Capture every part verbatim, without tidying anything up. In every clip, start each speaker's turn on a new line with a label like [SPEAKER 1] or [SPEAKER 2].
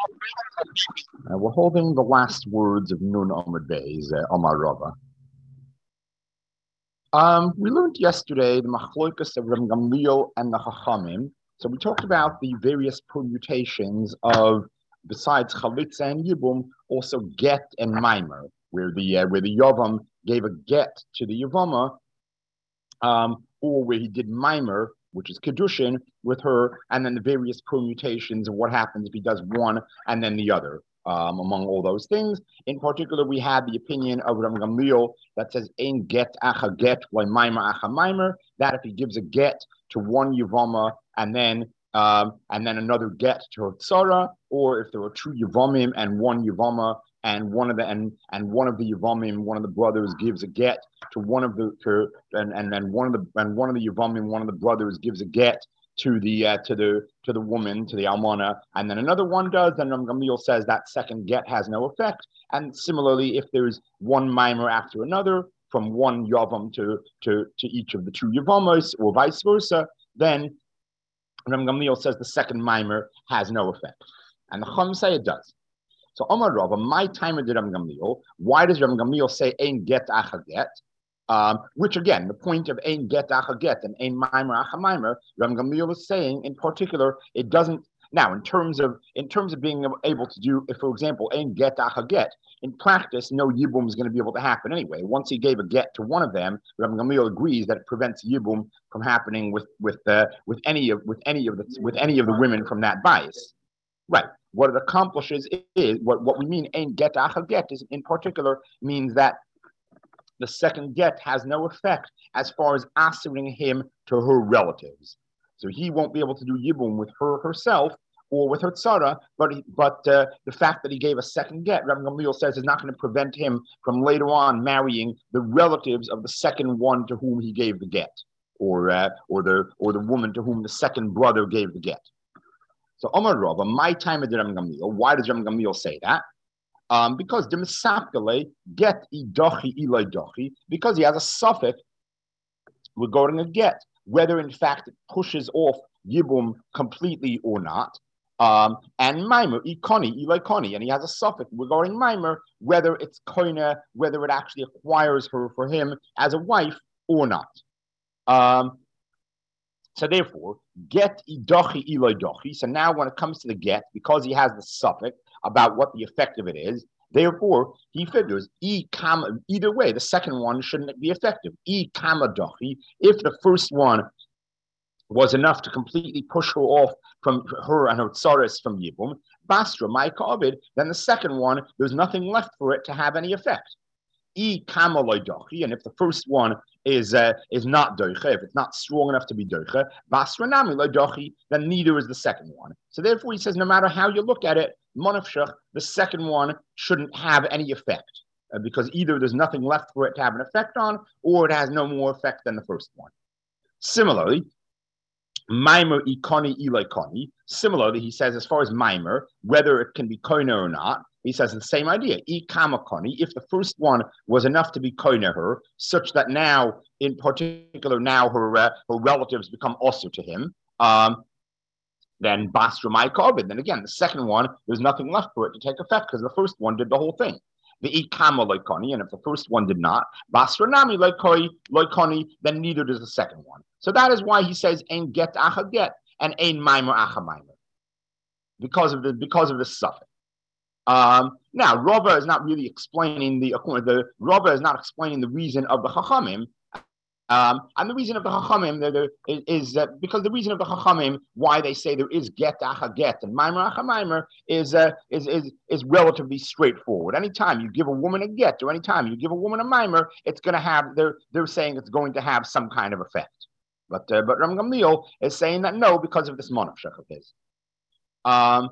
[SPEAKER 1] Uh, we're holding the last words of Nun Amud Bey's uh, Amar Rava. Um, we learned yesterday the machloikas of Rav Gamliel and the Chachamim. So we talked about the various permutations of, besides Chalitza and Yibum, also get and mimer, where the uh, where the Yavam gave a get to the Yavama, um, or where he did mimer, which is kedushin, with her, and then the various permutations of what happens if he does one and then the other. Um, among all those things, in particular, we had the opinion of Rav Gamliel that says "Ein get acha get why mimer acha mimer." That if he gives a get to one yavama and then um, and then another get to her tzara, or if there are two yavamim and one yavama, and one of the and and one of the yavamim, one of the brothers gives a get to one of the to, and and then one of the and one of the yavamim, one of the brothers gives a get to the uh, to the to the woman, to the almana, and then another one does, then Ram Gamliel says that second get has no effect. And similarly, if there's one mimer after another from one yavam to to to each of the two yavamos, or vice versa, then Ram Gamliel says the second mimer has no effect, and the Chum say it does. So Omar Rava, my timer did Ram Gamliel. Why does Ram Gamliel say ein get acha get? Um, which again, the point of ein get acha get and ein mimer acha mimer, Ram Gamliel is saying in particular, it doesn't. Now, in terms of in terms of being able to do, if for example, ein get acha get, in practice, no yibum is going to be able to happen anyway. Once he gave a get to one of them, Ram Gamliel agrees that it prevents yibum from happening with with uh, with any of with any of the with any of the women from that bias. Right. What it accomplishes is what, what we mean ein get acha get is in particular means that the second get has no effect as far as answering him to her relatives. So he won't be able to do yibum with her herself or with her tzara, but he, but uh, the fact that he gave a second get, Rabbi Gamliel says, is not going to prevent him from later on marrying the relatives of the second one to whom he gave the get, or uh, or the or the woman to whom the second brother gave the get. So Omar Rava, my time at Rabbi Gamliel. Why does Rabbi Gamliel say that? Um, because the misapkele get idochi ilay dochi, because he has a suffix regarding a get, whether in fact it pushes off yibum completely or not. Um, and mimer ikoni ilay koni, and he has a suffix regarding mimer, whether it's koina, whether it actually acquires her for him as a wife or not. Um, so therefore, get idochi ilay dochi. So now when it comes to the get, because he has the suffix about what the effect of it is, therefore he figures e kama, either way, the second one shouldn't be effective. E kama dochi, if the first one was enough to completely push her off from her and her tsaris from yibum, basra my kavod, then the second one, there's nothing left for it to have any effect. E kama dochi, and if the first one is uh, is not doiche, if it's not strong enough to be doiche, basra nami dochi, then neither is the second one. So therefore he says, no matter how you look at it, monafshach, the second one shouldn't have any effect, uh, because either there's nothing left for it to have an effect on, or it has no more effect than the first one. Similarly, mimer ikoni ilay koni. Similarly, he says as far as mimer, whether it can be koina or not, he says the same idea. E kama koni. If the first one was enough to be koina her, such that now, in particular, now her uh, her relatives become also to him. Um, then basra my kavod. Then again, the second one, there's nothing left for it to take effect because the first one did the whole thing. The ikama loikoni, and if the first one did not, basra nami loikoni, then neither does the second one. So that is why he says ein get acha get and ein mimer acha mimer, because of the because of the suffix. Um, now Rava is not really explaining the the Rava is not explaining the reason of the Chachamim. Um, and the reason of the Chachamim there, there is, is that because the reason of the Chachamim why they say there is get acha get and mimer acha mimer is, uh, is is is relatively straightforward. Anytime you give a woman a get or anytime you give a woman a mimer, it's going to have they're they're saying it's going to have some kind of effect. But uh, but Ram Gamliel is saying that no, because of this monafshach of his. Um,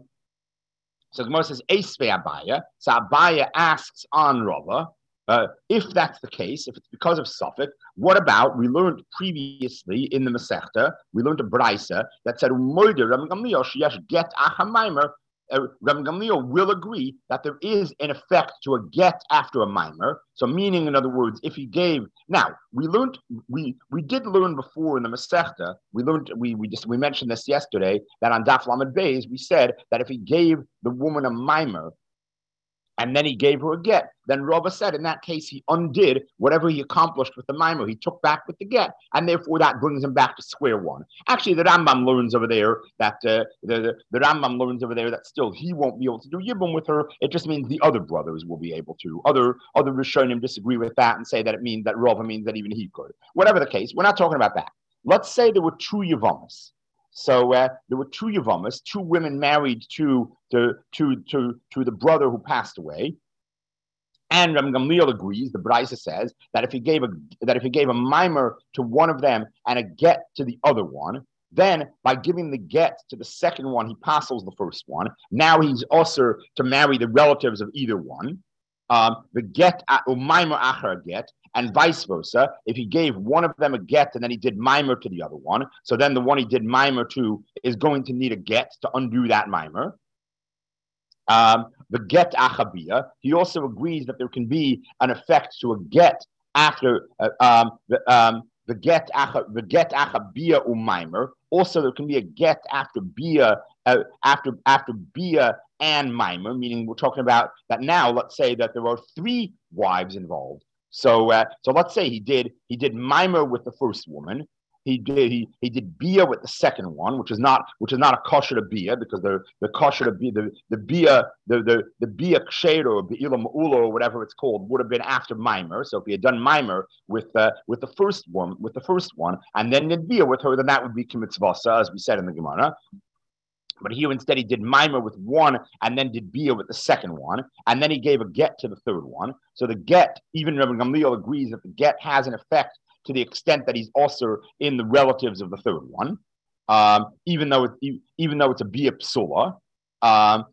[SPEAKER 1] so Gemara says Eisve Abaya. So Abaya asks on Rava. Uh, if that's the case, if it's because of suffix, what about, we learned previously in the Masechta, we learned a Braisa that said, get uh, Rabbi Gamliel will agree that there is an effect to a get after a mimer. So, meaning, in other words, if he gave, now we learned, we we did learn before in the Masechta, we learned, we we just we mentioned this yesterday, that on Daf Lamed Beis we said that if he gave the woman a mimer, and then he gave her a get, then Rava said in that case he undid whatever he accomplished with the mimer. He took back with the get, and therefore that brings him back to square one. Actually, the Rambam learns over there that uh, the, the the Rambam learns over there that still he won't be able to do yibum with her. It just means the other brothers will be able to. Other other Rishonim disagree with that and say that it means that Rava means that even he could. Whatever the case, we're not talking about that. Let's say there were two Yavamas. So uh, there were two Yavamas, two women married to, to, to, to, to the brother who passed away. And Rabbi Gamliel agrees, the Braisa says, that if he gave a that if he gave a mimer to one of them and a get to the other one, then by giving the get to the second one, he passes the first one. Now he's also to marry the relatives of either one. Um, the get or mimer achar get, and vice versa. If he gave one of them a get and then he did mimer to the other one, so then the one he did mimer to is going to need a get to undo that mimer. Um, the get achabia. He also agrees that there can be an effect to a get after uh, um, the um, the get acha, the get achabia umimer. Also, there can be a get after bia uh, after after bia and mimer. Meaning, we're talking about that now. Let's say that there are three wives involved. So, uh, so let's say he did he did mimer with the first woman. He did he, he did bia with the second one, which is not which is not a kosher to bia, because the the kosher to bia the the bia the the the bia ksher or beila ma'ula or whatever it's called would have been after mimer. So if he had done mimer with uh, with the first one with the first one and then did bia with her, then that would be kimitzvasa, as we said in the Gemara. But here instead he did mimer with one and then did bia with the second one, and then he gave a get to the third one. So the get, even Rabbi Gamliel agrees that the get has an effect to the extent that he's also in the relatives of the third one, um, even though it's even though it's a bia psula, um,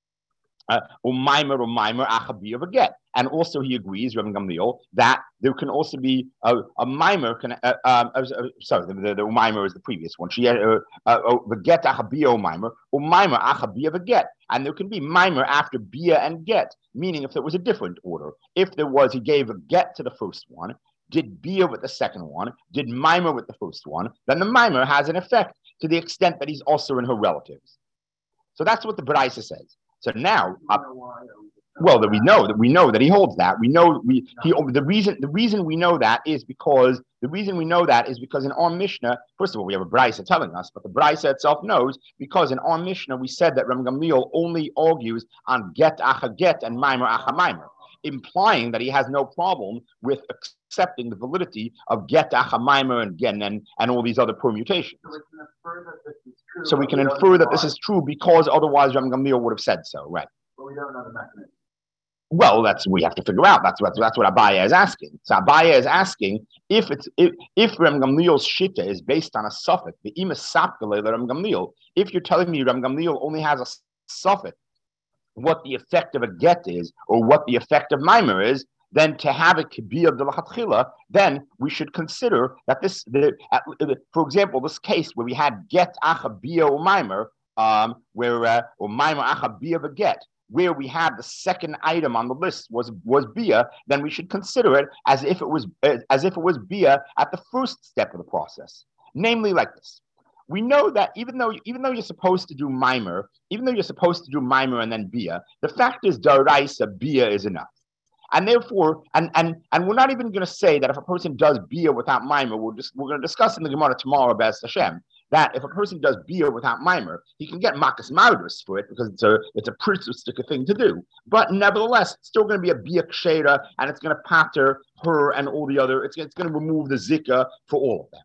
[SPEAKER 1] uh, or mimer or mimer achabia of a get. And also he agrees, Rabbi Gamliel, that there can also be a, a mimer. Can uh, um, uh, sorry, the, the, the mimer is the previous one. She had uh, uh, the get achabia mimer or mimer achabia of a get, and there can be mimer after bia and get. Meaning, if there was a different order, if there was, he gave a get to the first one, did bia with the second one, did mimer with the first one, then the mimer has an effect to the extent that he's also in her relatives. So that's what the Braisa says. So now, uh, well, that we know that we know that he holds that. We know we he the reason the reason we know that is because the reason we know that is because in our Mishnah, first of all, we have a Braisa telling us, but the Braisa itself knows, because in our Mishnah we said that Rabbi Gamliel only argues on get acha get and mimer acha mimer, implying that he has no problem with accepting the validity of get achamimer and gen and, and all these other permutations. So we can infer that this is true, so we can infer that this is true because otherwise Rabbi Gamliel would have said so, right? But we don't know the mechanism. Well, that's we have to figure out. That's what that's what Abaya is asking. So Abaya is asking if it's if if Rabbi Gamliel's shita is based on a suffix, the ima sapkale Rabbi Gamliel. If you're telling me Rabbi Gamliel only has a suffix, what the effect of a get is, or what the effect of mimer is, then to have a kibiyah de l'chatchila, then we should consider that this, the, uh, for example, this case where we had get achabiyah or mimer, um, where uh, or mimer achabiyah of a get, where we had the second item on the list was was bia, then we should consider it as if it was uh, as if it was bia at the first step of the process, namely like this. We know that even though even though you're supposed to do mimer, even though you're supposed to do mimer and then bia, the fact is daraisa bia is enough, and therefore, and and and we're not even going to say that if a person does bia without mimer, we're just we're going to discuss in the Gemara tomorrow, B'ez Hashem, that if a person does bia without mimer, he can get makas mardus for it because it's a it's a priesthood thing to do. But nevertheless, it's still going to be a bia kshera, and it's going to pater her and all the other. It's it's going to remove the zika for all of them.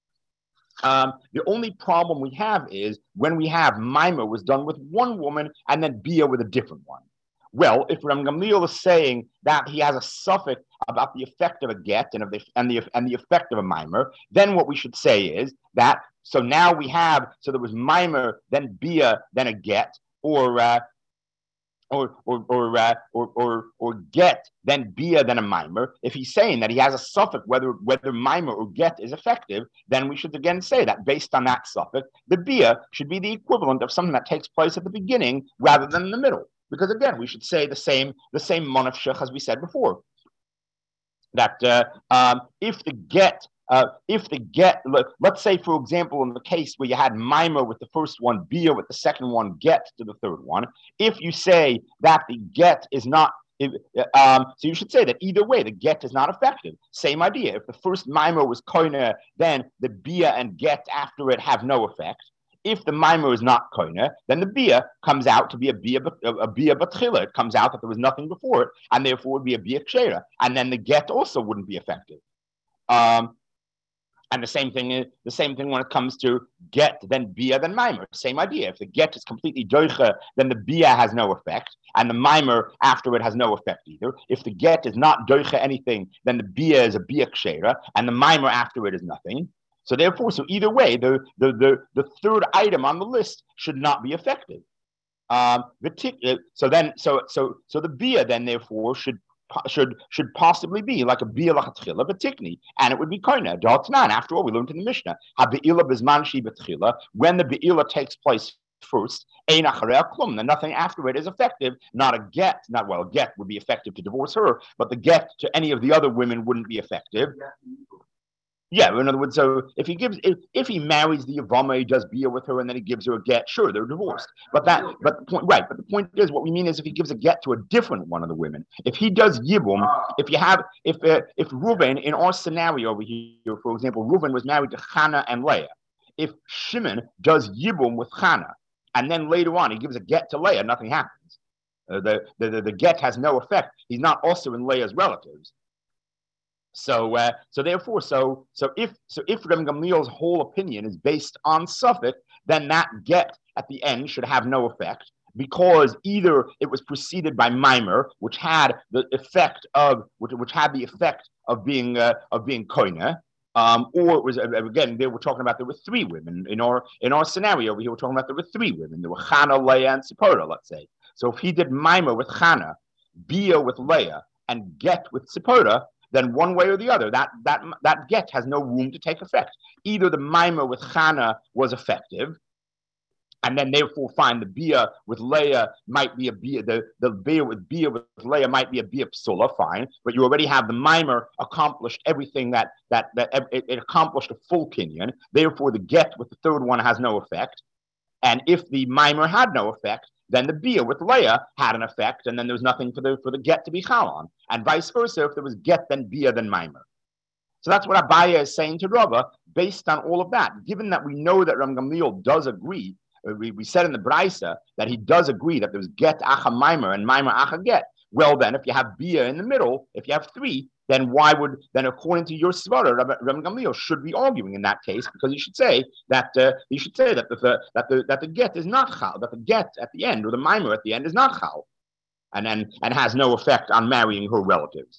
[SPEAKER 1] Um, the only problem we have is when we have mimer was done with one woman and then bia with a different one. Well, if Rabbi Gamliel is saying that he has a suffix about the effect of a get and of the and the and the effect of a mimer, then what we should say is that so now we have so there was mimer, then bia, then a get, or uh, or or or uh, or, or or get then bia then a mimer. If he's saying that he has a suffix whether whether mimer or get is effective, then we should again say that based on that suffix, the bia should be the equivalent of something that takes place at the beginning rather than in the middle. Because again, we should say the same the same monafshech as we said before. That uh, um, if the get Uh, if the get, let's say, for example, in the case where you had mimer with the first one, bia with the second one, get to the third one, if you say that the get is not, um, so you should say that either way, the get is not effective. Same idea. If the first mimer was koina, then the bia and get after it have no effect. If the mimer is not koina, then the bia comes out to be a bia, a bia batchila. It comes out that there was nothing before it, and therefore would be a bia kshera. And then the get also wouldn't be effective. Um, And the same thing is the same thing when it comes to get, then bia, then mimer. Same idea. If the get is completely doicha, then the bia has no effect, and the mimer after it has no effect either. If the get is not doicha anything, then the bia is a bia kshera, and the mimer after it is nothing. So therefore, so either way, the the the, the third item on the list should not be effective. Um, the t- so then so so so the bia then therefore should. Should should possibly be like a bia lachatchila betikni, and it would be koina daltanan. After all, we learned in the Mishnah habeila bizmanshi betchila, when the beila takes place first, ein acharei klum, then nothing after it is effective. Not a get, not well, a get would be effective to divorce her, but the get to any of the other women wouldn't be effective. Yeah, in other words, so if he gives, if, if he marries the Yavama, he does bia with her, and then he gives her a get, sure, they're divorced. But that, but the point, right? But the point is, what we mean is, if he gives a get to a different one of the women, if he does yibum, if you have, if uh, if Reuven in our scenario over here, for example, Reuven was married to Chana and Leah. If Shimon does yibum with Chana, and then later on he gives a get to Leah, nothing happens. Uh, the, the the the get has no effect. He's not also in Leah's relatives. So, uh, so therefore, so so if so if Reb Gamliel's whole opinion is based on suffix, then that get at the end should have no effect, because either it was preceded by mimer, which had the effect of which, which had the effect of being uh, of being koina, um, or it was again they were talking about there were three women in our in our scenario over here. We're talking about there were three women. There were Chana, Leah, and Sipporah. Let's say so. If he did mimer with Chana, bia with Leah, and get with Sipporah, then one way or the other, that that that get has no room to take effect. Either the mimer with Chana was effective, and then therefore find the bia with Leah might be a bia, the, the bia with bia with Leah might be a bia psula, fine, but you already have the mimer accomplished everything that that that it, it accomplished a full kinyan. Therefore, the get with the third one has no effect. And if the mimer had no effect, then the bia with Leah had an effect, and then there was nothing for the for the get to be chal on, and vice versa. If there was get, then bia, then mimer. So that's what Abaya is saying to Rava, based on all of that. Given that we know that Ram Gamliel does agree, we, we said in the Braisa that he does agree that there's get acha mimer and mimer acha get. Well, then, if you have bia in the middle, if you have three, then why would, then according to your svara, Ram Gamliel should be arguing in that case, because he should say that uh, he should say that the, the that the that the get is not chal, that the get at the end or the mimer at the end is not chal, and then and has no effect on marrying her relatives.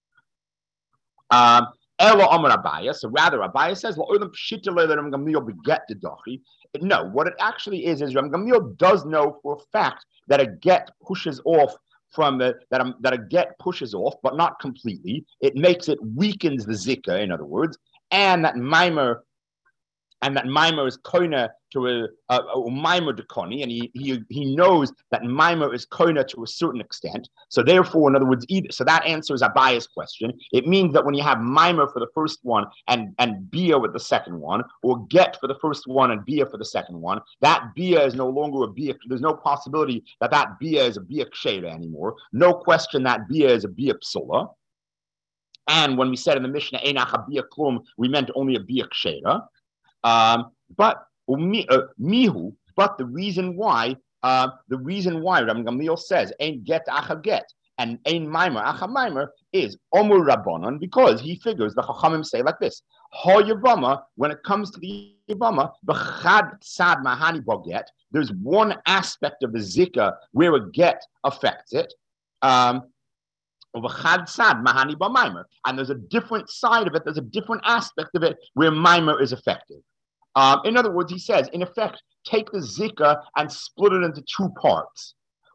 [SPEAKER 1] Um, Elo Amar Abaya, so rather Abaya says, Ram Gamliel beget the dochi. No, what it actually is is Ram Gamliel does know for a fact that a get pushes off from the, that a, that a get pushes off, but not completely. It makes it weakens the zika, in other words, and that mimer and that mimer is koina to a, a, a mimer de koni, and he, he he knows that mimer is koina to a certain extent. So therefore, in other words, either, so that answers Abaya's question. It means that when you have mimer for the first one and and bia with the second one, or get for the first one and bia for the second one, that bia is no longer a bia. There's no possibility that that bia is a bia kshera anymore. No question that bia is a bia psula. And when we said in the Mishnah, Einach a bia klum, we meant only a bia kshera. Um, but uh, mihu, but the reason why, uh, the reason why Ram Gamliel says ain't get acha get and ain't mimer acha mimer is omur rabbanon, because he figures the chachamim say like this: ha yavama, when it comes to the yavama, b'chad sad mahani boget, there's one aspect of the zika where a get affects it. Um, And there's a different side of it, there's a different aspect of it where mimer is effective. Um, in other words, he says, in effect, take the zika and split it into two parts.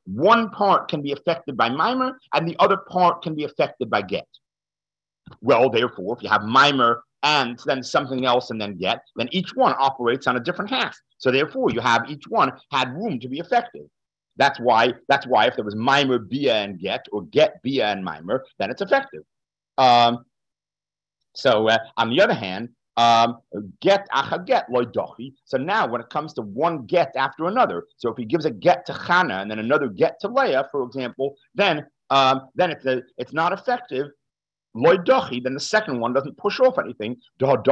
[SPEAKER 1] one part can be affected by mimer and the other part can be affected by get. Well, therefore, if you have mimer and then something else and then get, then each one operates on a different half. So therefore, you have each one had room to be effective. That's why, that's why if there was mimer, bia, and get, or get, bia, and mimer, then it's effective. Um, so uh, on the other hand, um, get acha get loy dochi. So now when it comes to one get after another, so if he gives a get to Chana and then another get to Leah, for example, then um, then it's a, it's not effective. Loy dochi, then the second one doesn't push off anything. Because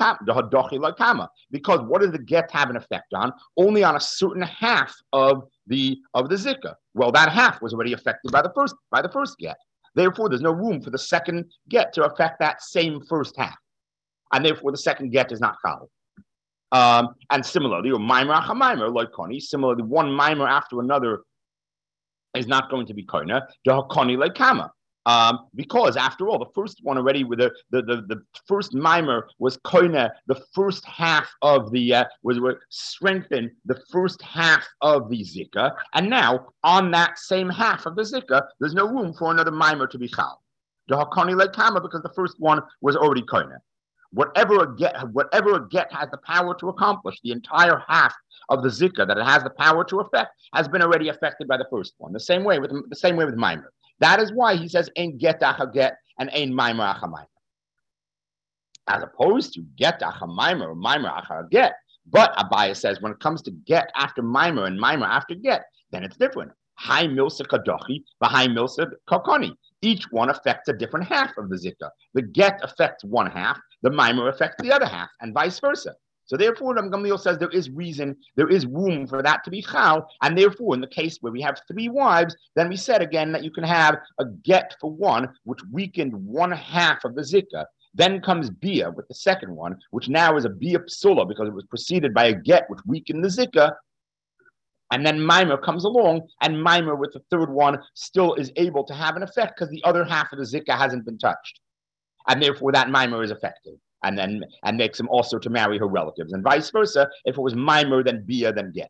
[SPEAKER 1] what does the get have an effect on? Only on a certain half of the of the zikah. Well, that half was already affected by the first by the first get. Therefore, there's no room for the second get to affect that same first half, and therefore the second get is not chal. Um, and similarly, or mimer achamimer like koni. Similarly, one mimer after another is not going to be koina. Koni like kama. Um, because after all, the first one already with the the, the, the first mimer was koina, the first half of the uh, was, was strengthened the first half of the zikah, and now on that same half of the zikah, there's no room for another mimer to be chal. The hakoni like kama, because the first one was already koina. Whatever a get, whatever a get has the power to accomplish, the entire half of the zikah that it has the power to affect has been already affected by the first one. The same way with the same way with mimer. That is why he says ein get acha get and ein mimer acha mimer, as opposed to get acha mimer or mimer acha get. But Abaya says when it comes to get after mimer and mimer after get, then it's different. Hai milsa kadochi, v'hai milsa kokoni. Each one affects a different half of the zikah. The get affects one half, the mimer affects the other half, and vice versa. So therefore, Ram Gamliel says there is reason, there is room for that to be chal, and therefore, in the case where we have three wives, then we said again that you can have a get for one, which weakened one half of the zikah. Then comes bia with the second one, which now is a bia psula because it was preceded by a get which weakened the zikah. And then mimer comes along, and mimer with the third one still is able to have an effect because the other half of the zikah hasn't been touched, and therefore that mimer is effective. And then and makes him also to marry her relatives, and vice versa. If it was mimer, then bia, then get.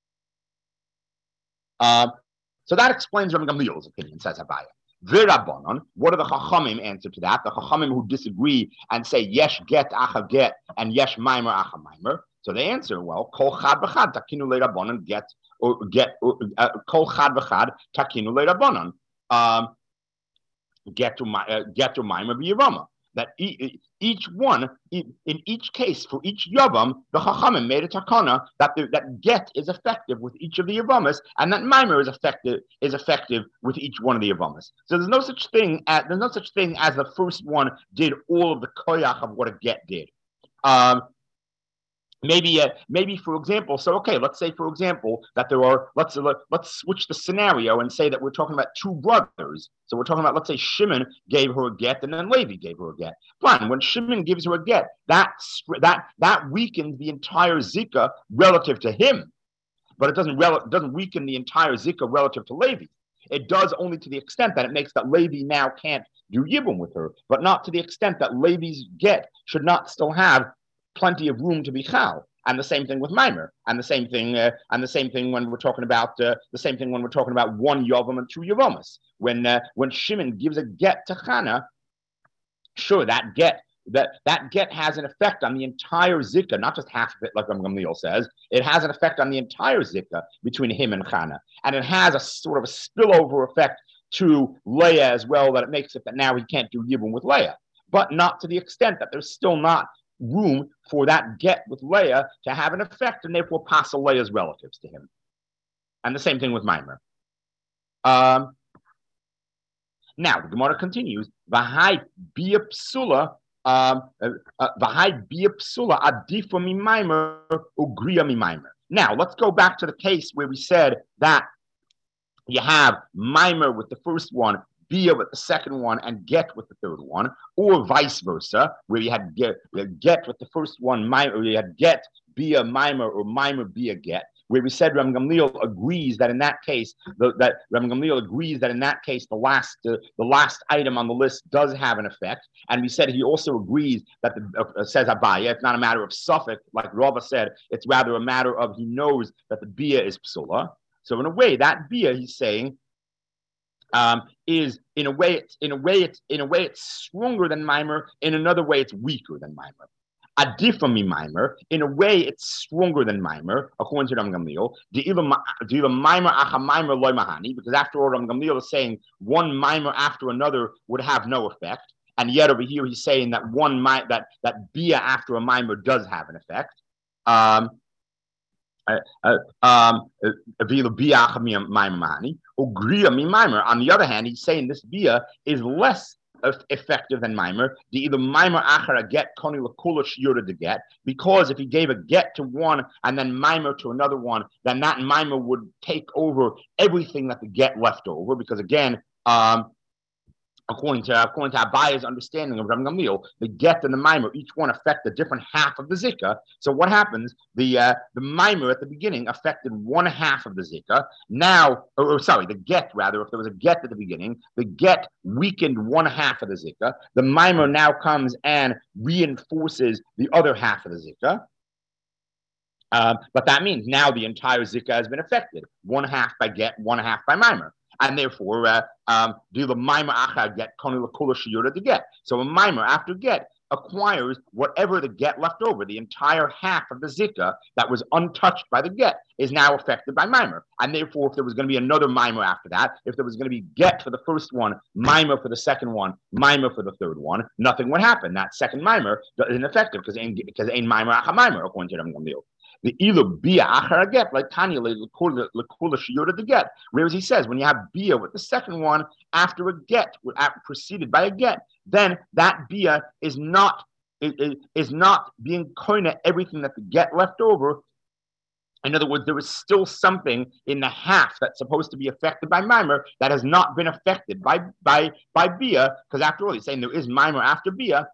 [SPEAKER 1] Um, so that explains Rabbi Gamliel's opinion, says Abaya. V'Rabbanon, what are the Chachamim answer to that? The Chachamim who disagree and say yesh get acha get and yesh mimer acha mimer. So they answer, well, kol chad v'chad takinu le'Rabbanon get or get uh, kol chad v'chad takinu le'Rabbanon. Um, get to uh, get to mimer b'Yirama. That each one, in each case, for each yavam, the Chachamim made a takana that the, that get is effective with each of the yavamas, and that mimer is effective is effective with each one of the yavamas. So there's no such thing as there's no such thing as the first one did all of the koyach of what a get did. Um, Maybe, uh, maybe for example, so okay, let's say for example that there are, let's uh, let's switch the scenario and say that we're talking about two brothers. So we're talking about, let's say Shimon gave her a get and then Levi gave her a get. Fine, when Shimon gives her a get, that that that weakens the entire zikah relative to him, but it doesn't rel- doesn't weaken the entire zikah relative to Levi. It does only to the extent that it makes that Levi now can't do yibum with her, but not to the extent that Levi's get should not still have plenty of room to be chal, and the same thing with mimer, and the same thing, uh, and the same thing when we're talking about uh, the same thing when we're talking about one yavam and two yavamas. When uh, when Shimon gives a get to Chana, sure that get that that get has an effect on the entire zikah, not just half of it, like Ram Gamliel says. It has an effect on the entire zikah between him and Chana, and it has a sort of a spillover effect to Leah as well, that it makes it that now he can't do yibum with Leah, but not to the extent that there's still not room for that get with Leah to have an effect, and therefore pass Leah's relatives to him. And the same thing with mimer. Um, now the Gemara continues. V'hai bia psula, v'hai bia psula adifa mi mimer ugriya mi mimer. Now let's go back to the case where we said that you have mimer with the first one, bia with the second one, and get with the third one, or vice versa, where you had get, get with the first one, mimer, or you had get, bia, mimer, or mimer, bia, get, where we said Ram Gamliel agrees that in that case, the, that Ram Gamliel agrees that in that case, the last uh, the last item on the list does have an effect, and we said he also agrees that the, uh, says Abaya, it's not a matter of suffix, like Rava said, it's rather a matter of he knows that the bia is psula. So in a way, that bia, he's saying, um, is in a way, it's in a way, it's in a way, it's stronger than mimer. In another way, it's weaker than mimer. Adifa mi mimer. In a way, it's stronger than mimer, according to Ram Gamliel. The mimer acha mimer loy mahani, because after all, Ram Gamliel is saying one mimer after another would have no effect, and yet over here he's saying that one mi- that that bia after a mimer does have an effect. Um, uh, uh, um, uh, On the other hand, he's saying this bia is less effective than mimer. The either mimer achara get koni lakula shiura to get, because if he gave a get to one and then mimer to another one, then that mimer would take over everything that the get left over. Because again, um, According to according to Abaya's understanding of Ram Gamliel, the get and the mimer each one affect a different half of the zikah. So what happens? The uh, the mimer at the beginning affected one half of the zikah. Now, or, or sorry, the get rather. If there was a get at the beginning, the get weakened one half of the zikah. The mimer now comes and reinforces the other half of the zikah. Um, but that means now the entire zikah has been affected. One half by get, one half by mimer. And therefore, uh, um, do the mimer achar get koni lakula shiura to get. So a mimer after get acquires whatever the get left over. The entire half of the zikah that was untouched by the get is now affected by mimer. And therefore, if there was going to be another mimer after that, if there was going to be get for the first one, mimer for the second one, mimer for the third one, nothing would happen. That second mimer isn't effective because because ain't mimer achar mimer according to Ram Gamliel. The either bia achar get, like Tanya lekula shiura to get. Whereas he says when you have bia with the second one after a get, preceded by a get, then that bia is not is, is not being koina everything that the get left over. In other words, there is still something in the half that's supposed to be affected by mimer that has not been affected by by by bia, because after all, he's saying there is mimer after bia.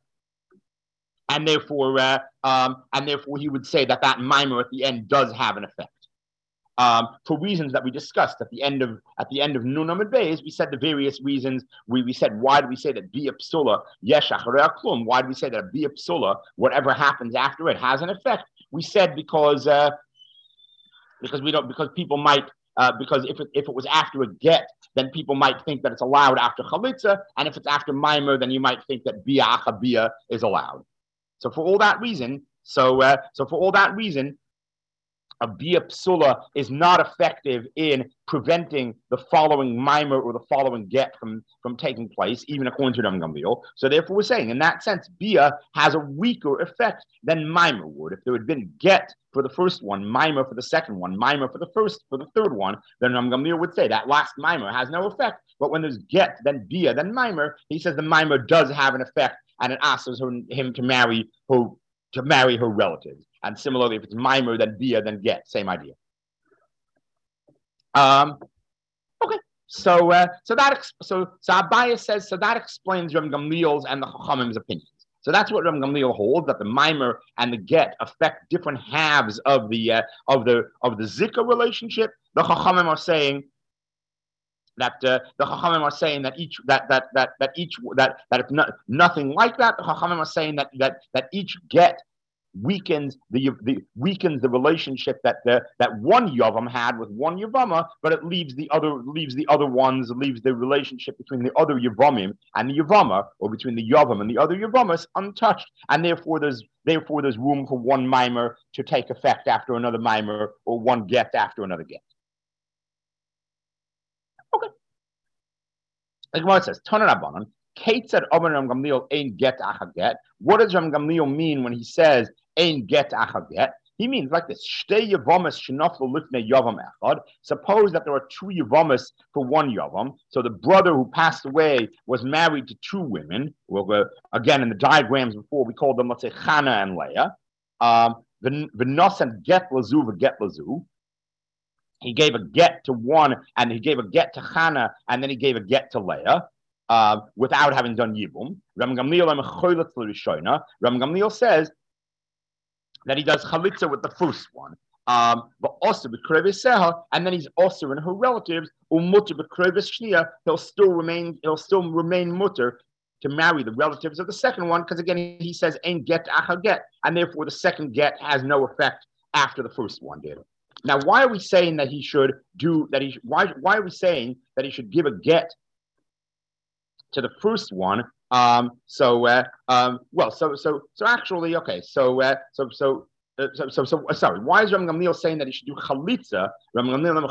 [SPEAKER 1] And therefore, uh, um, and therefore, he would say that that mimer at the end does have an effect, um, for reasons that we discussed at the end of at the end of Nun Amud Beis. We said the various reasons. We, we said why do we say that bia psula yesh acharei klum? Why do we say that a bia psula, whatever happens after it, has an effect? We said because uh, because we don't because people might. Uh, because if it, if it was after a get, then people might think that it's allowed after chalitza, and if it's after mimer, then you might think that bia acha bia is allowed. So for all that reason, so uh, so for all that reason, a bia psula is not effective in preventing the following mimer or the following get from, from taking place, even according to Ram Gamliel. So therefore, we're saying in that sense, bia has a weaker effect than mimer would. If there had been get for the first one, mimer for the second one, mimer for the first for the third one, then Ram Gamliel would say that last mimer has no effect. But when there's get, then bia, then mimer, he says the mimer does have an effect, and it asks him to marry her to marry her relatives. And similarly, if it's mimer, then bia, then get. Same idea. Um, okay, so uh, so that ex- so so Abaye says so that explains Ram Gamliel's and the Chachamim's opinions. So that's what Ram Gamliel holds, that the mimer and the get affect different halves of the uh, of the of the zikah relationship. The Chachamim are saying that uh, the Chachamim are saying that each that that that that each that that if not, nothing like that, the Chachamim are saying that that that each get weakens the, the weakens the relationship that the that one yavam had with one yavama, but it leaves the other leaves the other ones leaves the relationship between the other yavamim and the yavama, or between the yavam and the other yavamas, untouched, and therefore there's therefore there's room for one mimer to take effect after another mimer, or one get after another get. Okay. The Gemara says, Tanan Rabbanan, Kate said, Ram Gamliel ain't get acha get. What does Ram Gamliel mean when he says ain't get acha get? He means like this: Shtei yavamas shenaflu lifnei yavam echad. Suppose that there are two yavamas for one yavam. So the brother who passed away was married to two women. Well, uh, again, in the diagrams before, we called them, let's say, Chana and Leah. Um, the v'nosan get lazu v'get lazu. He gave a get to one, and he gave a get to Chana, and then he gave a get to Leah. Uh, without having done Yibum. Ram Gamliel Ram Gamliel says that he does Chalitza with the first one. Um, but also and then he's also in her relatives, he'll still remain he'll still remain mutter to marry the relatives of the second one, because again he says ain't get acha get, and therefore the second get has no effect after the first one did. Now, why are we saying that he should do that? He should, why why are we saying that he should give a get to the first one? Um, so uh, um, well, so so so actually, okay, so uh, so so. Uh, so, so, so, uh, sorry. Why is Rabbi Gamliel saying that he should do chalitza? Rabbi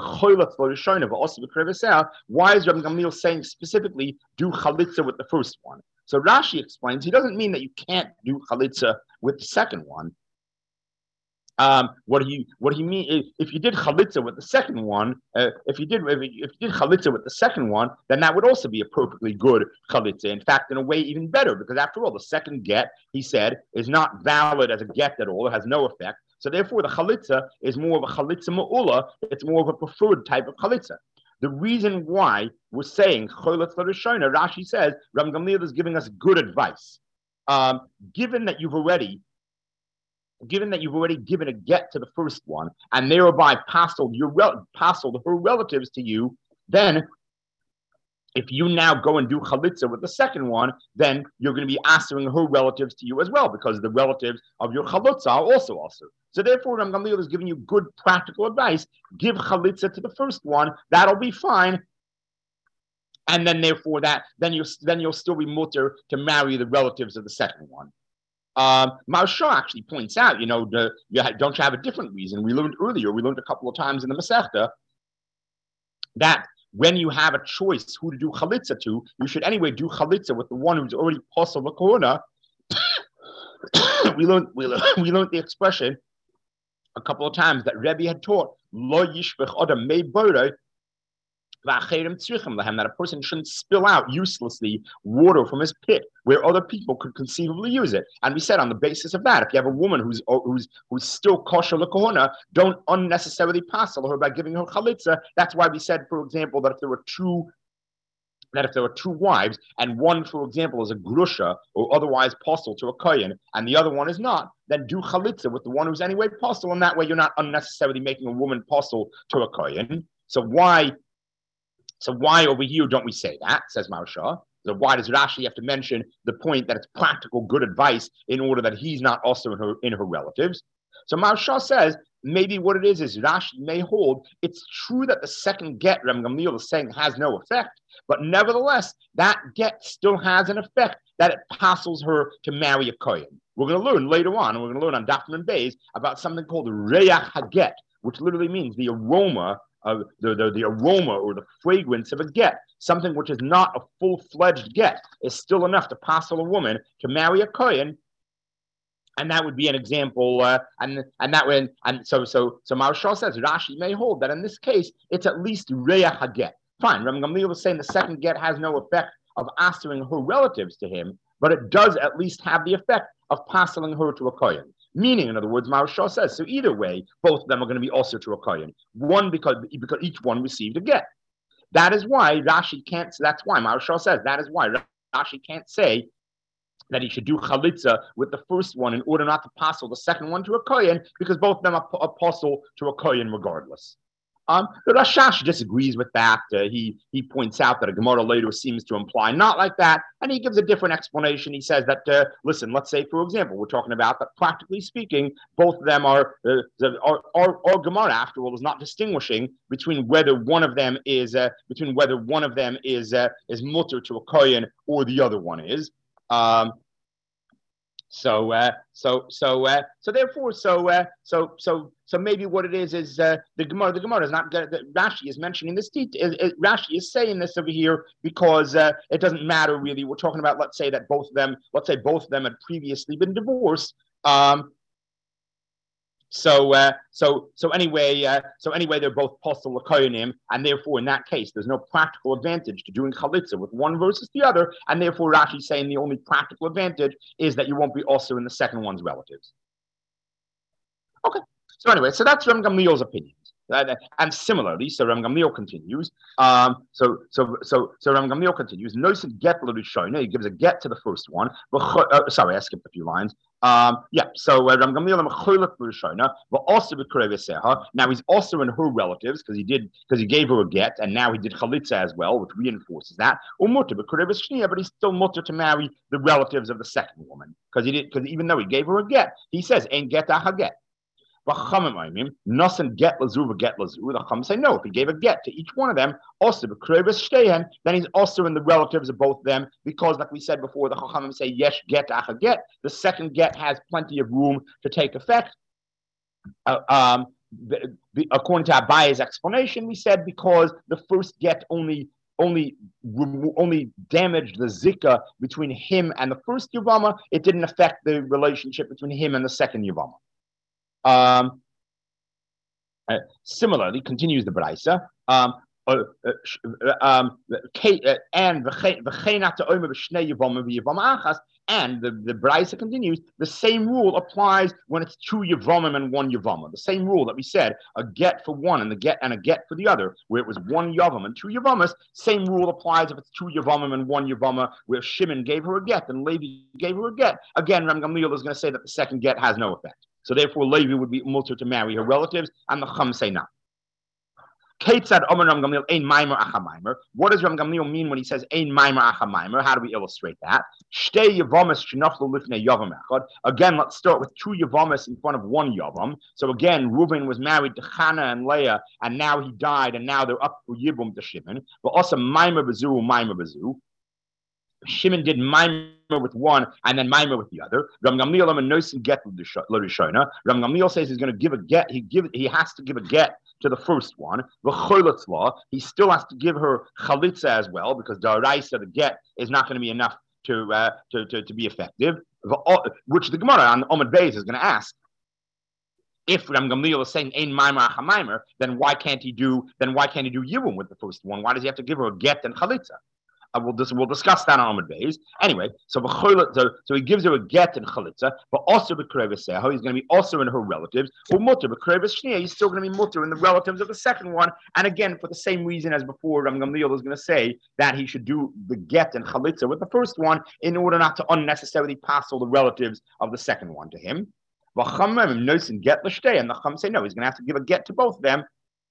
[SPEAKER 1] Gamliel, why is Rabbi Gamliel saying specifically do chalitza with the first one? So Rashi explains he doesn't mean that you can't do chalitza with the second one. Um, what he what he mean if, if you did chalitza with the second one, uh, if you did if you, if you did chalitza with the second one, then that would also be a perfectly good chalitza. In fact, in a way, even better, because after all, the second get he said is not valid as a get at all; it has no effect. So therefore, the chalitza is more of a chalitza ma'ula. It's more of a preferred type of chalitza. The reason why we're saying cholet l'rishona, Rashi says Rabbi Gamliel is giving us good advice. Um, given that you've already Given that you've already given a get to the first one and thereby passled your rel- passled her relatives to you, then if you now go and do chalitza with the second one, then you're going to be answering her relatives to you as well, because the relatives of your chalitza are also also. So therefore, Ram Gamliel is giving you good practical advice. Give chalitza to the first one; that'll be fine. And then, therefore, that then you then you'll still be mutter to marry the relatives of the second one. Um, Maharsha actually points out, you know, the, you ha- don't you have a different reason? We learned earlier, we learned a couple of times in the Masechta, that when you have a choice who to do chalitza to, you should anyway do chalitza with the one who's already posel l'korona. we learned we, learned, we learned the expression a couple of times that Rebbe had taught, lo yishbech odam mei borei, that a person shouldn't spill out uselessly water from his pit where other people could conceivably use it. And we said on the basis of that, if you have a woman who's who's who's still kosher l'kohona, don't unnecessarily passel her by giving her chalitza. That's why we said, for example, that if there were two that if there were two wives and one, for example, is a grusha or otherwise postal to a kohen and the other one is not, then do chalitza with the one who's anyway postal, and that way you're not unnecessarily making a woman postal to a kohen. So why? So why over here don't we say that, says Maharsha? So why does Rashi have to mention the point that it's practical good advice in order that he's not also in her, in her relatives? So Maharsha says maybe what it is is Rashi may hold it's true that the second get Reb Gamliel is saying has no effect, but nevertheless that get still has an effect that it passels her to marry a kohen. We're going to learn later on, and we're going to learn on Daf Nun Beis about something called Reach Haget, which literally means the aroma of the, the, the aroma or the fragrance of a get. Something which is not a full-fledged get is still enough to passel a woman to marry a kohen, and that would be an example. Uh, and and that way, and so so so Maharsha says Rashi may hold that in this case it's at least reach haget. Fine, Reb Gamliel was saying the second get has no effect of answering her relatives to him, but it does at least have the effect of passeling her to a kohen. Meaning, in other words, Maharsha says, so either way, both of them are going to be also to a kohen. One, because, because each one received a get. That is why Rashi can't, that's why Maharsha says, that is why Rashi can't say that he should do chalitza with the first one in order not to passel the second one to a kohen, because both of them are apostle to a kohen regardless. Um, the Rashash disagrees with that. Uh, he he points out that a Gemara later seems to imply not like that, and he gives a different explanation. He says that, uh, listen, let's say, for example, we're talking about that practically speaking, both of them are, uh, our, our, our Gemara, after all, is not distinguishing between whether one of them is, uh, between whether one of them is, uh, is mutter to a kohen or the other one is. Um, So, uh, so, so, uh, so, therefore, so, uh, so, so, so, maybe what it is is uh, the Gemara. The Gemara is not. The, Rashi is mentioning this. Is, is, Rashi is saying this over here because uh, it doesn't matter really. We're talking about, let's say that both of them, let's say both of them had previously been divorced. Um, So, uh, so, so anyway, uh, so anyway, they're both postal l'koyanim, and therefore, in that case, there's no practical advantage to doing chalitza with one versus the other, and therefore, Rashi's saying the only practical advantage is that you won't be also in the second one's relatives. Okay. So anyway, so that's Reb Gamliel's opinion. Uh, and similarly, so Reb Gamliel continues. Um, so, so, so, so Reb Gamliel continues. Notice get l'rishona. He gives a get to the first one. Uh, sorry, I skipped a few lines. Um, yeah, so uh, Reb Gamliel mecholet l'rishona, but also b'krei. Now he's also in her relatives because he did because he gave her a get, and now he did chalitza as well, which reinforces that. Or mutter b'krei shniya, but he's still mutter to marry the relatives of the second woman because he did because even though he gave her a get, he says ain't get a haget. Nothing get lazu, get lazu. The Chum say no. If he gave a get to each one of them, also the krevis shtehen, then he's also in the relatives of both of them, because, like we said before, the Chachamim say yesh get acha get. The second get has plenty of room to take effect. Uh, um, the, the, according to Abaye's explanation, we said because the first get only only only damaged the zika between him and the first Yavama. It didn't affect the relationship between him and the second Yavama. Um, uh, similarly, continues the Braisa. Um, uh, uh, um, and and the, the Braisa continues, the same rule applies when it's two Yavamim and one Yavama. The same rule that we said, a get for one and the get and a get for the other, where it was one Yavam and two Yavamas, same rule applies if it's two Yavamim and one Yavama, where Shimon gave her a get and Levi gave her a get. Again, Ram Gamliel is going to say that the second get has no effect. So therefore, Levi would be mutter to marry her relatives, and the Chum say no. Ketzad Omer Ram Gamliel ein maimer acha maimer. What does Ram Gamliel mean when he says ein maimer acha maimer? How do we illustrate that? Shtei yavamas shenaflu lifnei yavam echad. Again, let's start with two yavamas in front of one yavam. So again, Reuben was married to Chana and Leah, and now he died, and now they're up for yibum to Shimon. But also maimer bezu, maimer bezu. Shimon did maimer with one and then maimer with the other. Ram Gamliel am noisen get l'rishona. Ram Gamliel says he's going to give a get. He give he has to give a get to the first one. V'choletzla, he still has to give her chalitza as well, because the araisa, the get, is not going to be enough to uh, to, to to be effective. Which the Gemara on Omid Beis is going to ask. If Ram Gamliel is saying ein maimer acha maimer, then why can't he do? Then why can't he do yibum with the first one? Why does he have to give her a get and chalitza? Uh, we'll, dis- we'll discuss that on Amud Beis. Anyway, so, so so he gives her a get in chalitza, but also b'krevis seho. He's going to be also in her relatives. Or mutter b'krevis shnia. He's still going to be mutter in the relatives of the second one. And again, for the same reason as before, Ram Gamliel is going to say that he should do the get and chalitza with the first one in order not to unnecessarily pass all the relatives of the second one to him. And the Chum say no. He's going to have to give a get to both of them.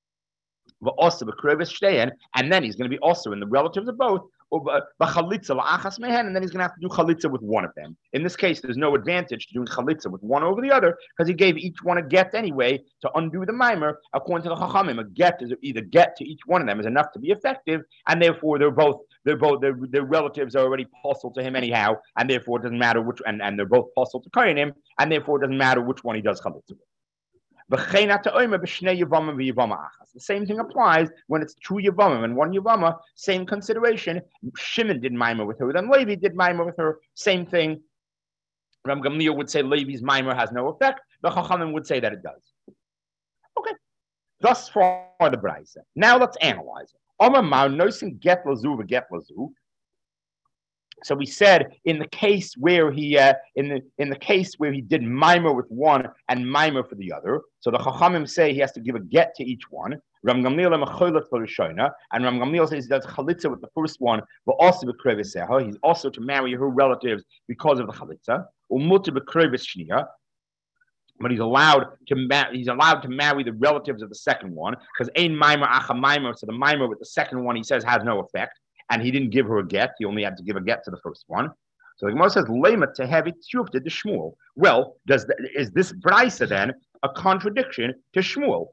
[SPEAKER 1] And then he's going to be also in the relatives of both, and then he's going to have to do chalitza with one of them. In this case, there's no advantage to doing chalitza with one over the other, because he gave each one a get anyway to undo the mimer. According to the Chachamim, a get is either get to each one of them is enough to be effective, and therefore they're both they're both their, their relatives are already possible to him anyhow, and therefore it doesn't matter which, and, and they're both possible to Kohanim, and therefore it doesn't matter which one he does chalitza with. The same thing applies when it's two Yavamim and one Yavama, same consideration. Shimon did Maimer with her, then Levi did Maimer with her, same thing. Ram Gamliel would say Levi's Maimer has no effect. The Chachamim would say that it does. Okay, thus far the Braisa. Now let's analyze it. Omer Mar nosin get lazu get lazu. So we said in the case where he uh, in the in the case where he did mimer with one and mimer for the other. So the Chachamim say he has to give a get to each one. Ram Gamliel mecholet for Rishona, and Ram Gamliel says he does chalitza with the first one, but also b'krevis seho. He's also to marry her relatives because of the chalitza. Umuter b'krevis shnia. But he's allowed to ma- he's allowed to marry the relatives of the second one, because ein mimer acha mimer. So the mimer with the second one he says has no effect. And he didn't give her a get. He only had to give a get to the first one. So the Gemara says, "Lema to have it to the Shmuel." Well, does the, is this Braisa then a contradiction to Shmuel?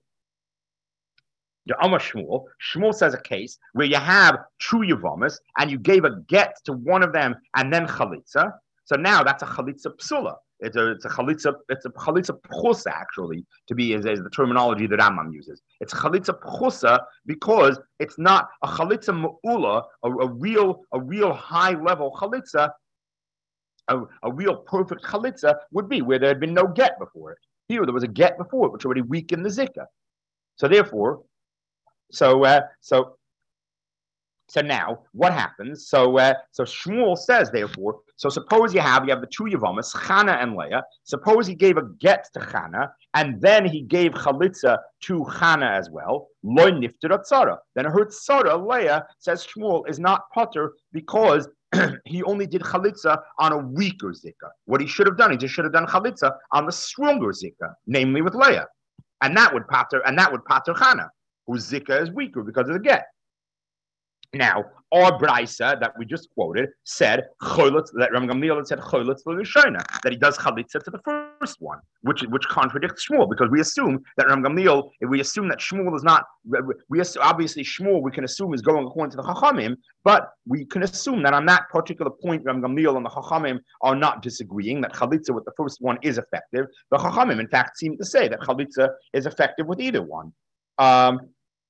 [SPEAKER 1] The Amar Shmuel. Shmuel says a case where you have two Yavamas and you gave a get to one of them and then chalitza. So now that's a chalitza psula. It's a it's a chalitza it's a chalitza pchusa actually to be as, as the terminology that Rambam uses. It's chalitza pchusa because it's not a chalitza me'ula, a, a real a real high level chalitza. A, a real perfect chalitza would be where there had been no get before it. Here there was a get before it, which already weakened the zikah. So therefore, so uh, so. So now, what happens? So, uh, so Shmuel says, therefore, so suppose you have you have the two Yavamas, Chana and Leah. Suppose he gave a get to Chana, and then he gave chalitza to Chana as well. Lo nifter tzara. Then her tzara, Leah, says Shmuel, is not potter because he only did chalitza on a weaker zikah. What he should have done, he just should have done chalitza on the stronger zikah, namely with Leah, and that would potter, and that would potter Chana, whose zikah is weaker because of the get. Now, our brisa that we just quoted said cholitz, that Ram Gamliel had said cholitz l'rishona, that he does chalitza to the first one, which which contradicts Shmuel, because we assume that Ram Gamliel, if we assume that Shmuel is not, we assume, obviously Shmuel we can assume is going according to the Chachamim, but we can assume that on that particular point Ram Gamliel and the Chachamim are not disagreeing, that chalitza with the first one is effective. The Chachamim, in fact, seem to say that chalitza is effective with either one. Um,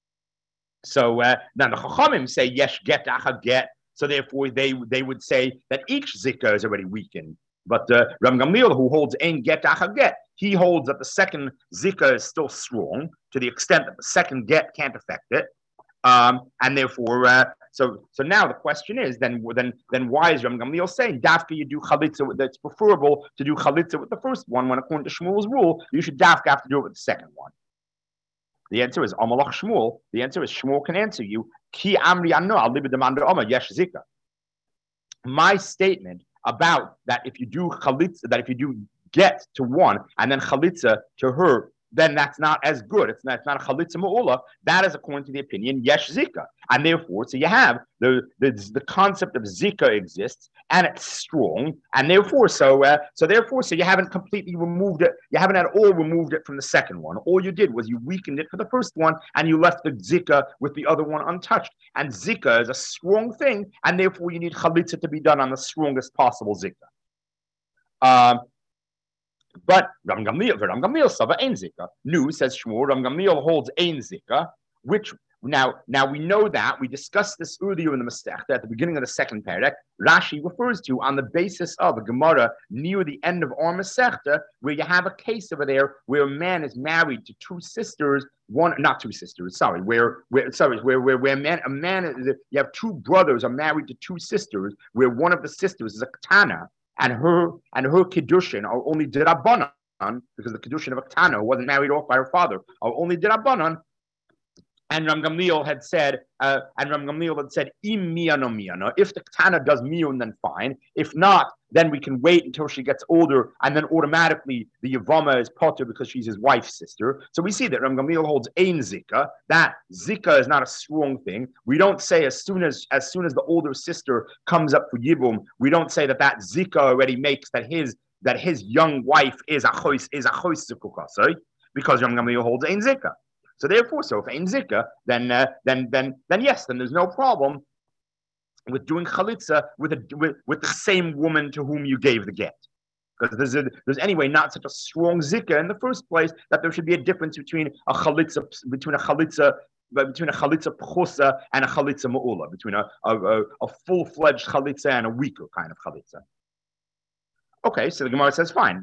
[SPEAKER 1] So uh, now the Chachamim say yesh get achad get, so therefore they they would say that each zikah is already weakened. But uh, Ram Gamliel, who holds ein get achad get, he holds that the second zikah is still strong to the extent that the second get can't affect it, um, and therefore, uh, so so now the question is then then then why is Ram Gamliel saying dafka you do chalitza? That's preferable to do chalitza with the first one when according to Shmuel's rule you should dafka have to do it with the second one. The answer is Amalach Shmuel. The answer is Shmuel can answer you. Ki amri anno al libedamanda Oma yesh zika. My statement about that if you do chalitza, that if you do get to one and then chalitza to her, then that's not as good. It's not, it's not a chalitza ma'ula. That is according to the opinion yesh zika, and therefore, so you have the the, the concept of zika exists, and it's strong, and therefore, so uh, so therefore, so you haven't completely removed it. You haven't at all removed it from the second one. All you did was you weakened it for the first one, and you left the zika with the other one untouched. And zika is a strong thing, and therefore, you need chalitza to be done on the strongest possible zika. Um, But Ram Gamliel, Ram Gamliel Sava Ein Zika. Nu says Shmuel, Ram Gamliel holds Ein Zika, which now now we know that we discussed this earlier in the Masechta at the beginning of the second parak. Rashi refers to on the basis of a Gemara near the end of our Masechta, where you have a case over there where a man is married to two sisters, one not two sisters, sorry, where where sorry, where where where man a man is, you have two brothers are married to two sisters, where one of the sisters is a Ketana. And her and her kiddushin are only dirabanan, because the kiddushin of a Ketana who wasn't married off by her father are only dirabanan. And Ram Gamliel had said, uh, and Ram Gamliel had said, im miyano miyano. If the Ketana does miyun, then fine. If not, then we can wait until she gets older, and then automatically the Yavama is potter because she's his wife's sister. So we see that Ram Gamliel holds ein zika. That zika is not a strong thing. We don't say as soon as as soon as the older sister comes up for yibum, we don't say that that zika already makes that his that his young wife is a chois is a chois zikukasai, because Ram Gamliel holds ein zika. So therefore, so if ein zika, then uh, then then then yes, then there's no problem with doing chalitza with a with, with the same woman to whom you gave the get, because there's a, there's anyway not such a strong zika in the first place that there should be a difference between a chalitza between a chalitza between a chalitza pchusa and a chalitza ma'ula, between a a, a full fledged chalitza and a weaker kind of chalitza. Okay, so the Gemara says, fine.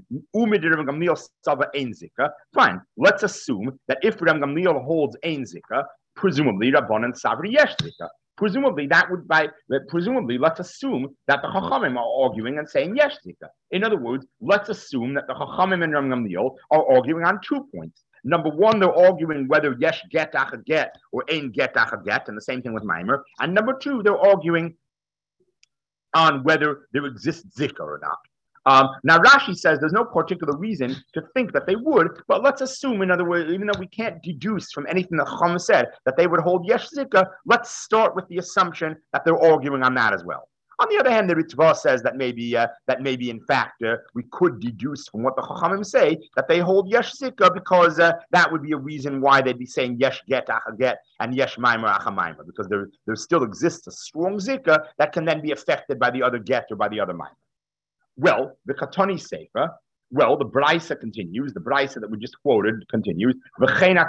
[SPEAKER 1] Fine. Let's assume that if Ram Gamliel holds ein zika, presumably Rabbanan Savri yesh zika. Presumably that would by presumably let's assume that the Chachamim are arguing and saying yesh zika. In other words, let's assume that the Chachamim and Ram Gamliel are arguing on two points. Number one, they're arguing whether yesh get achad get or ein get achad get, and the same thing with Maimer. And number two, they're arguing on whether there exists zika or not. Um, now Rashi says there's no particular reason to think that they would, but let's assume, in other words, even though we can't deduce from anything that Chacham said that they would hold yesh zika, let's start with the assumption that they're arguing on that as well. On the other hand, the Ritva says that maybe uh, that maybe in fact uh, we could deduce from what the Chachamim say that they hold yesh zika, because uh, that would be a reason why they'd be saying yesh get acha get and yesh maimer acha maimer, because there there still exists a strong zika that can then be affected by the other get or by the other maimer. Well, the Katani Sefer, well, the Braisa continues, the Braisa that we just quoted continues, that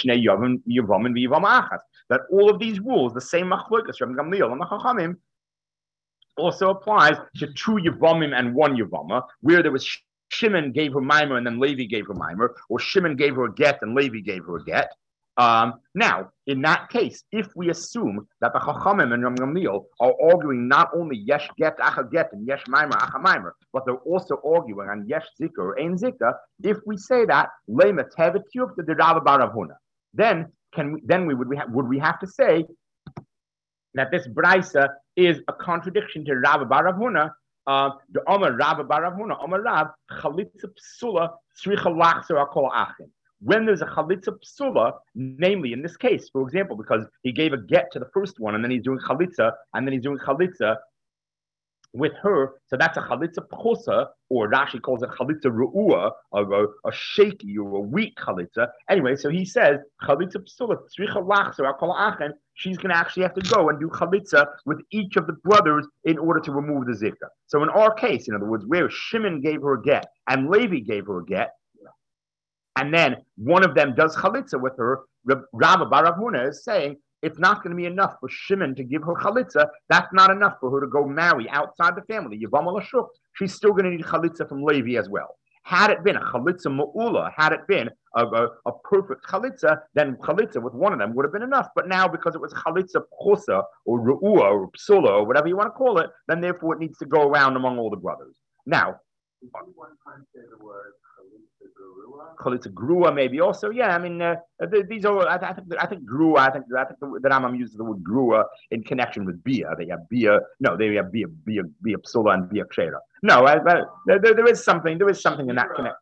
[SPEAKER 1] all of these rules, the same machlokas from Gamliel and the Chachamim, also applies to two Yavamim and one Yavama, where there was Shimon gave her Maimer and then Levi gave her Maimer, or Shimon gave her a get and Levi gave her a get. Um, now, in that case, if we assume that the Chachamim and Ram Gamliel are arguing not only yesh get acha get and yesh maimer acha maimer, but they're also arguing on yesh zika or ein zika, if we say that lema tevet yuf the Rav bar Rav Huna, then can we then we would we ha- would we have to say that this brisa is a contradiction to Rav bar Rav Huna? Uh, the Omer Rav bar Rav Huna Omer Rav chalitza psula tzricha lachzer akol achim. when there's a chalitza psula, namely in this case, for example, because he gave a get to the first one and then he's doing chalitza and then he's doing chalitza with her, so that's a chalitza pchosa, or Rashi calls it chalitza ru'ua, a, a, a shaky or a weak chalitza. Anyway, so he says chalitza psula tzricha lachzer al kol achen. She's going to actually have to go and do chalitza with each of the brothers in order to remove the zikah. So in our case, in other words, where Shimon gave her a get and Levi gave her a get, and then one of them does chalitza with her, Rabba bar Rav Huna is saying it's not going to be enough for Shimon to give her chalitza. That's not enough for her to go marry outside the family. Yavam al Ashuk. She's still going to need chalitza from Levi as well. Had it been a chalitza mu'ula, had it been a, a, a perfect chalitza, then chalitza with one of them would have been enough. But now, because it was chalitza pchosa or ru'ua or psula or whatever you want to call it, then therefore it needs to go around among all the brothers. Now,
[SPEAKER 2] one time say the word
[SPEAKER 1] chalitza grua, maybe also. Yeah, I mean, uh, these are. I, I think. I think grua. I think. I think the, the Rambam uses the word grua in connection with bia. They have bia. No, they have bia, bia, bia psula and bia kshera. No, I, I, there, there is something. There is something in that connection.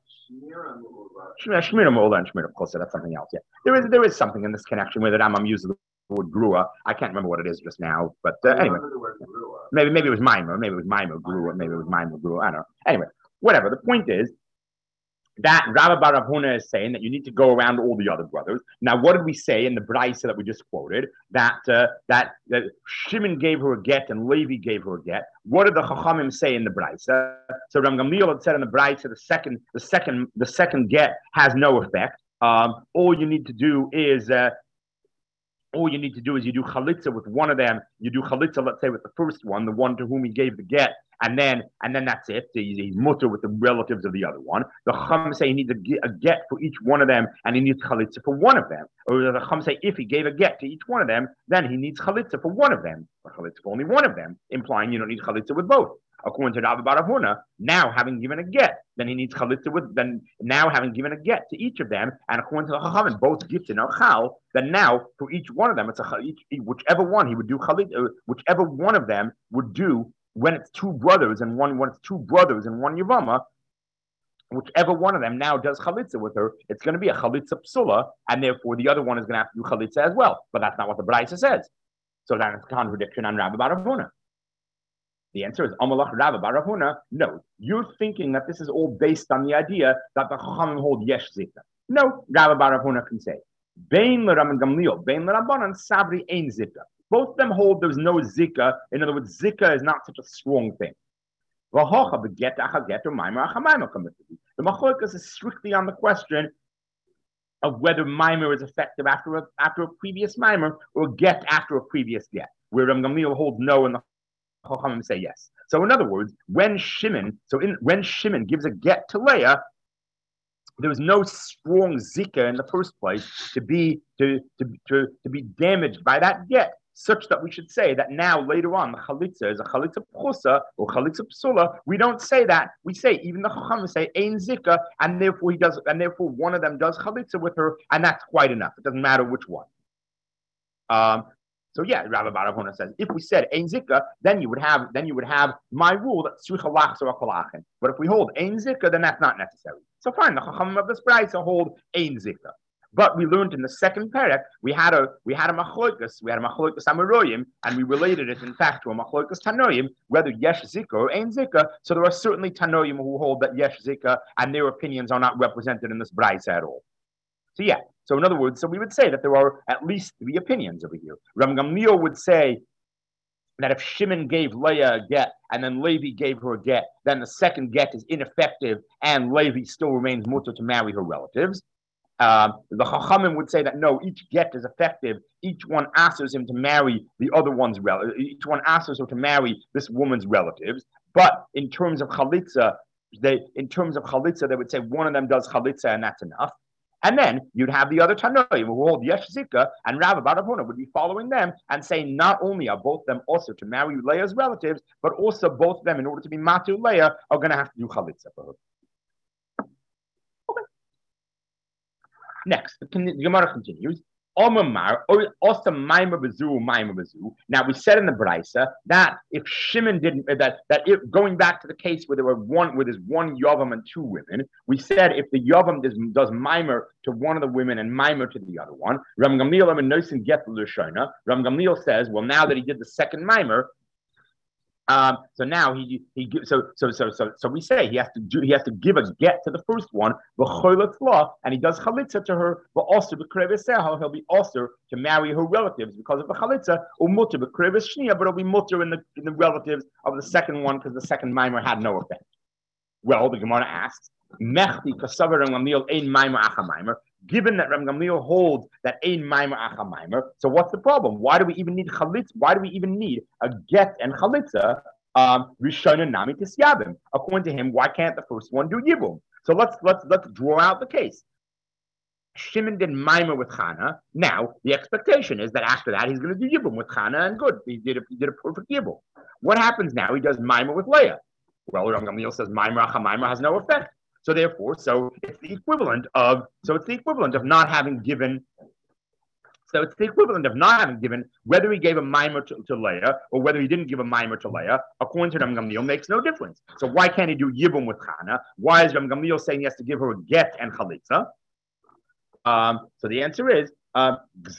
[SPEAKER 1] Shmira mu'ula and shmira pchosa. That's something else. Yeah, there is. There is something in this connection where the Rambam uses the word grua. I can't remember what it is just now, but uh, anyway, maybe maybe it was mimer. Maybe it was mimer grua. Maybe it was mimer grua. I don't know. Anyway, whatever. The point is that Rabba bar Rav Huna is saying that you need to go around all the other brothers. Now, what did we say in the Braisa that we just quoted? That uh, that that Shimon gave her a get and Levi gave her a get. What did the Chachamim say in the Braisa? So Ram Gamliel had said in the Braisa, the second, the second, the second get has no effect. Um, all you need to do is. Uh, All you need to do is you do chalitza with one of them. You do chalitza, let's say, with the first one, the one to whom he gave the get, and then and then that's it. He's, he's mutter with the relatives of the other one. The Chum say he needs a, a get for each one of them, and he needs chalitza for one of them. Or the Chum say if he gave a get to each one of them, then he needs chalitza for one of them, or chalitza for only one of them, implying you don't need chalitza with both. According to Rabbi bar Rav Huna, now having given a get, then he needs chalitza with. Then now having given a get to each of them, and according to the Chachamim, both gifted are chal. Then now for each one of them, it's a each, whichever one he would do chalitza, whichever one of them would do when it's two brothers and one when it's two brothers and one yavama. Whichever one of them now does chalitza with her, it's going to be a chalitza psula, and therefore the other one is going to have to do chalitza as well. But that's not what the Braisa says. So that's a contradiction on Rabbi bar Rav Huna. The answer is Amalach Rabba bar Rav Huna. No, you're thinking that this is all based on the idea that the Chachamim hold yesh zika. No, Rabba bar Rav Huna can say Bein l'Ram Gamliel, Bein l'Rabbanan Sabri ein zika. Both of them hold there's no zika. In other words, zika is not such a strong thing. The Machlokes is strictly on the question of whether mimer is effective after a after a previous mimer or get after a previous get. Where Ram Gamliel holds no and the Chachamim say yes. So in other words, when Shimon, so in when Shimon gives a get to Leah, there was no strong zika in the first place to be to, to, to, to be damaged by that get, such that we should say that now later on the chalitza is a chalitza pchosa or chalitza psula. We don't say that. We say even the Chachamim say ein zika, and therefore he does, and therefore one of them does chalitza with her, and that's quite enough. It doesn't matter which one. Um, So yeah, Rabbi bar Rav Huna says if we said ein zika, then you would have then you would have my rule that tzricha lachzer al kol achen. But if we hold ein zika, then that's not necessary. So fine, the Chachamim of this Braisa hold ein zika. But we learned in the second parak we had a we had a machlokas we had a machlokas amoraim, and we related it in fact to a machlokas tanoim whether yesh zika or ein zika. So there are certainly tanoim who hold that yesh zika, and their opinions are not represented in this Braisa at all. So yeah. So in other words, so we would say that there are at least three opinions over here. Ram Gamliel would say that if Shimon gave Leah a get and then Levi gave her a get, then the second get is ineffective and Levi still remains mutter to marry her relatives. Um, the Chachamim would say that no, each get is effective. Each one asks him to marry the other one's relatives. Each one asks her to marry this woman's relatives. But in terms of chalitza, they in terms of chalitza, they would say one of them does chalitza and that's enough. And then you'd have the other Tanoim who hold Yesh Zika, and Rabbi bar Rav Huna would be following them and saying not only are both of them also to marry Leah's relatives, but also both of them, in order to be Matu Leah, are going to have to do Chalitza for her. Okay. Next, the, the Gemara continues. Omamar, also Maimar Bazu, Maimar Bazu. Now we said in the Brisa that if Shimon didn't, that that if going back to the case where there were one, where there's one Yavam and two women, we said if the Yavam does, does Maimar to one of the women and Maimar to the other one, Ram Gamliel and Nosin get the Lushona. Ram Gamliel says, well, now that he did the second Maimar, Um, so now he he so so so so so we say he has to do he has to give a get to the first one, and he does chalitza to her, but also he'll be also to marry her relatives because of the chalitza, or mutter shnia, but it'll be mutter in the in the relatives of the second one because the second mimer had no effect. Well, the Gemara asks, Mechti kasavar Ram Gamliel ein mimer acha mimer. Given that Ram Gamliel holds that ein mimer acha mimer, so what's the problem? Why do we even need chalitza? Why do we even need a get and chalitza? Um, Rishona nami tisyabim. According to him, why can't the first one do yibum? So let's let's let's draw out the case. Shimon did mimer with Chana. Now the expectation is that after that he's going to do yibum with Chana, and good, he did a, he did a perfect yibum. What happens now? He does mimer with Leah. Well, Ram Gamliel says mimer acha mimer has no effect. So therefore, so it's the equivalent of so it's the equivalent of not having given. So it's the equivalent of not having given, whether he gave a mimer to, to Leah or whether he didn't give a mimer to Leah, according to Ram Gamliel, makes no difference. So why can't he do yibum with Chana? Why is Ram Gamliel saying he has to give her a get and chalitza? Um, so the answer is, um,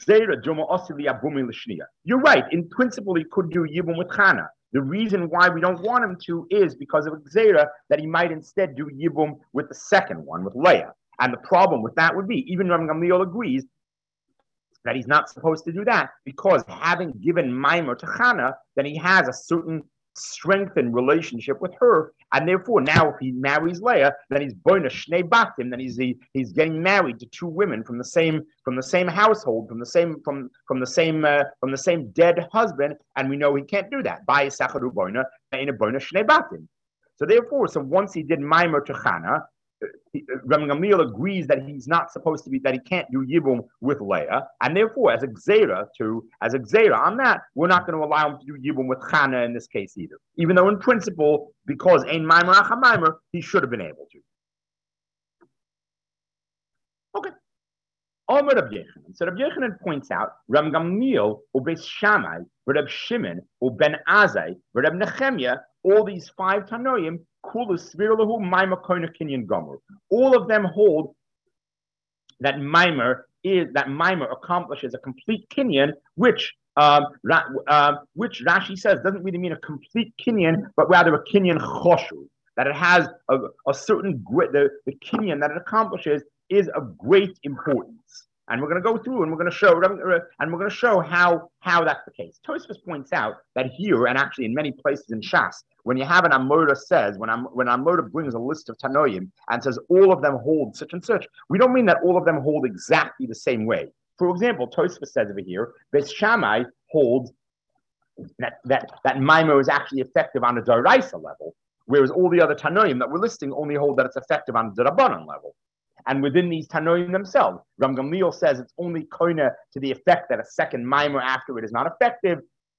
[SPEAKER 1] you're right. In principle, he could do yibum with Chana. The reason why we don't want him to is because of Gzeira, that he might instead do Yibum with the second one, with Leah. And the problem with that would be, even Ram Gamliel agrees that he's not supposed to do that, because having given Maimer to Chana, then he has a certain strengthened relationship with her, and therefore now if he marries Leah, then he's boina shnei batim, then he's he, he's getting married to two women from the same from the same household, from the same from from the same uh, from the same dead husband, and we know he can't do that. By sacharu boina in a boina shnei batim. So therefore, so once he did Maimer to Chana, Ram Gamliel agrees that he's not supposed to be, that he can't do Yibum with Leah, and therefore, as a Gzeira to as a Gzeira on that, we're not going to allow him to do Yibum with Chana in this case either. Even though in principle, because Ein Maimer Acha Maimer, he should have been able to. Okay. Omer Reb Yechanan. So Reb Yechanan points out Ram Gamliel ubeis Shammai, Reb Shimon, uben Azai, Reb Nechemia, all these five Tanoim. All of them hold that Maimer is that Maimer accomplishes a complete kinyan, which um, uh, which Rashi says doesn't really mean a complete kinyan, but rather a kinyan choshu. That it has a, a certain the, the kinyan that it accomplishes is of great importance. And we're going to go through and we're going to show and we're going to show how how that's the case. Tosfos points out that here, and actually in many places in Shas, when you have an Amoda says, when I'm when Amoda brings a list of Tanoim and says all of them hold such and such, we don't mean that all of them hold exactly the same way. For example, Tosfos says over here, Beis Shammai holds that that that Maimo is actually effective on a Daraisa level, whereas all the other Tanoim that we're listing only hold that it's effective on the Rabbanan level. And within these Tanoim themselves, Ram Gamliel says it's only koina to the effect that a second mimer after it is not effective.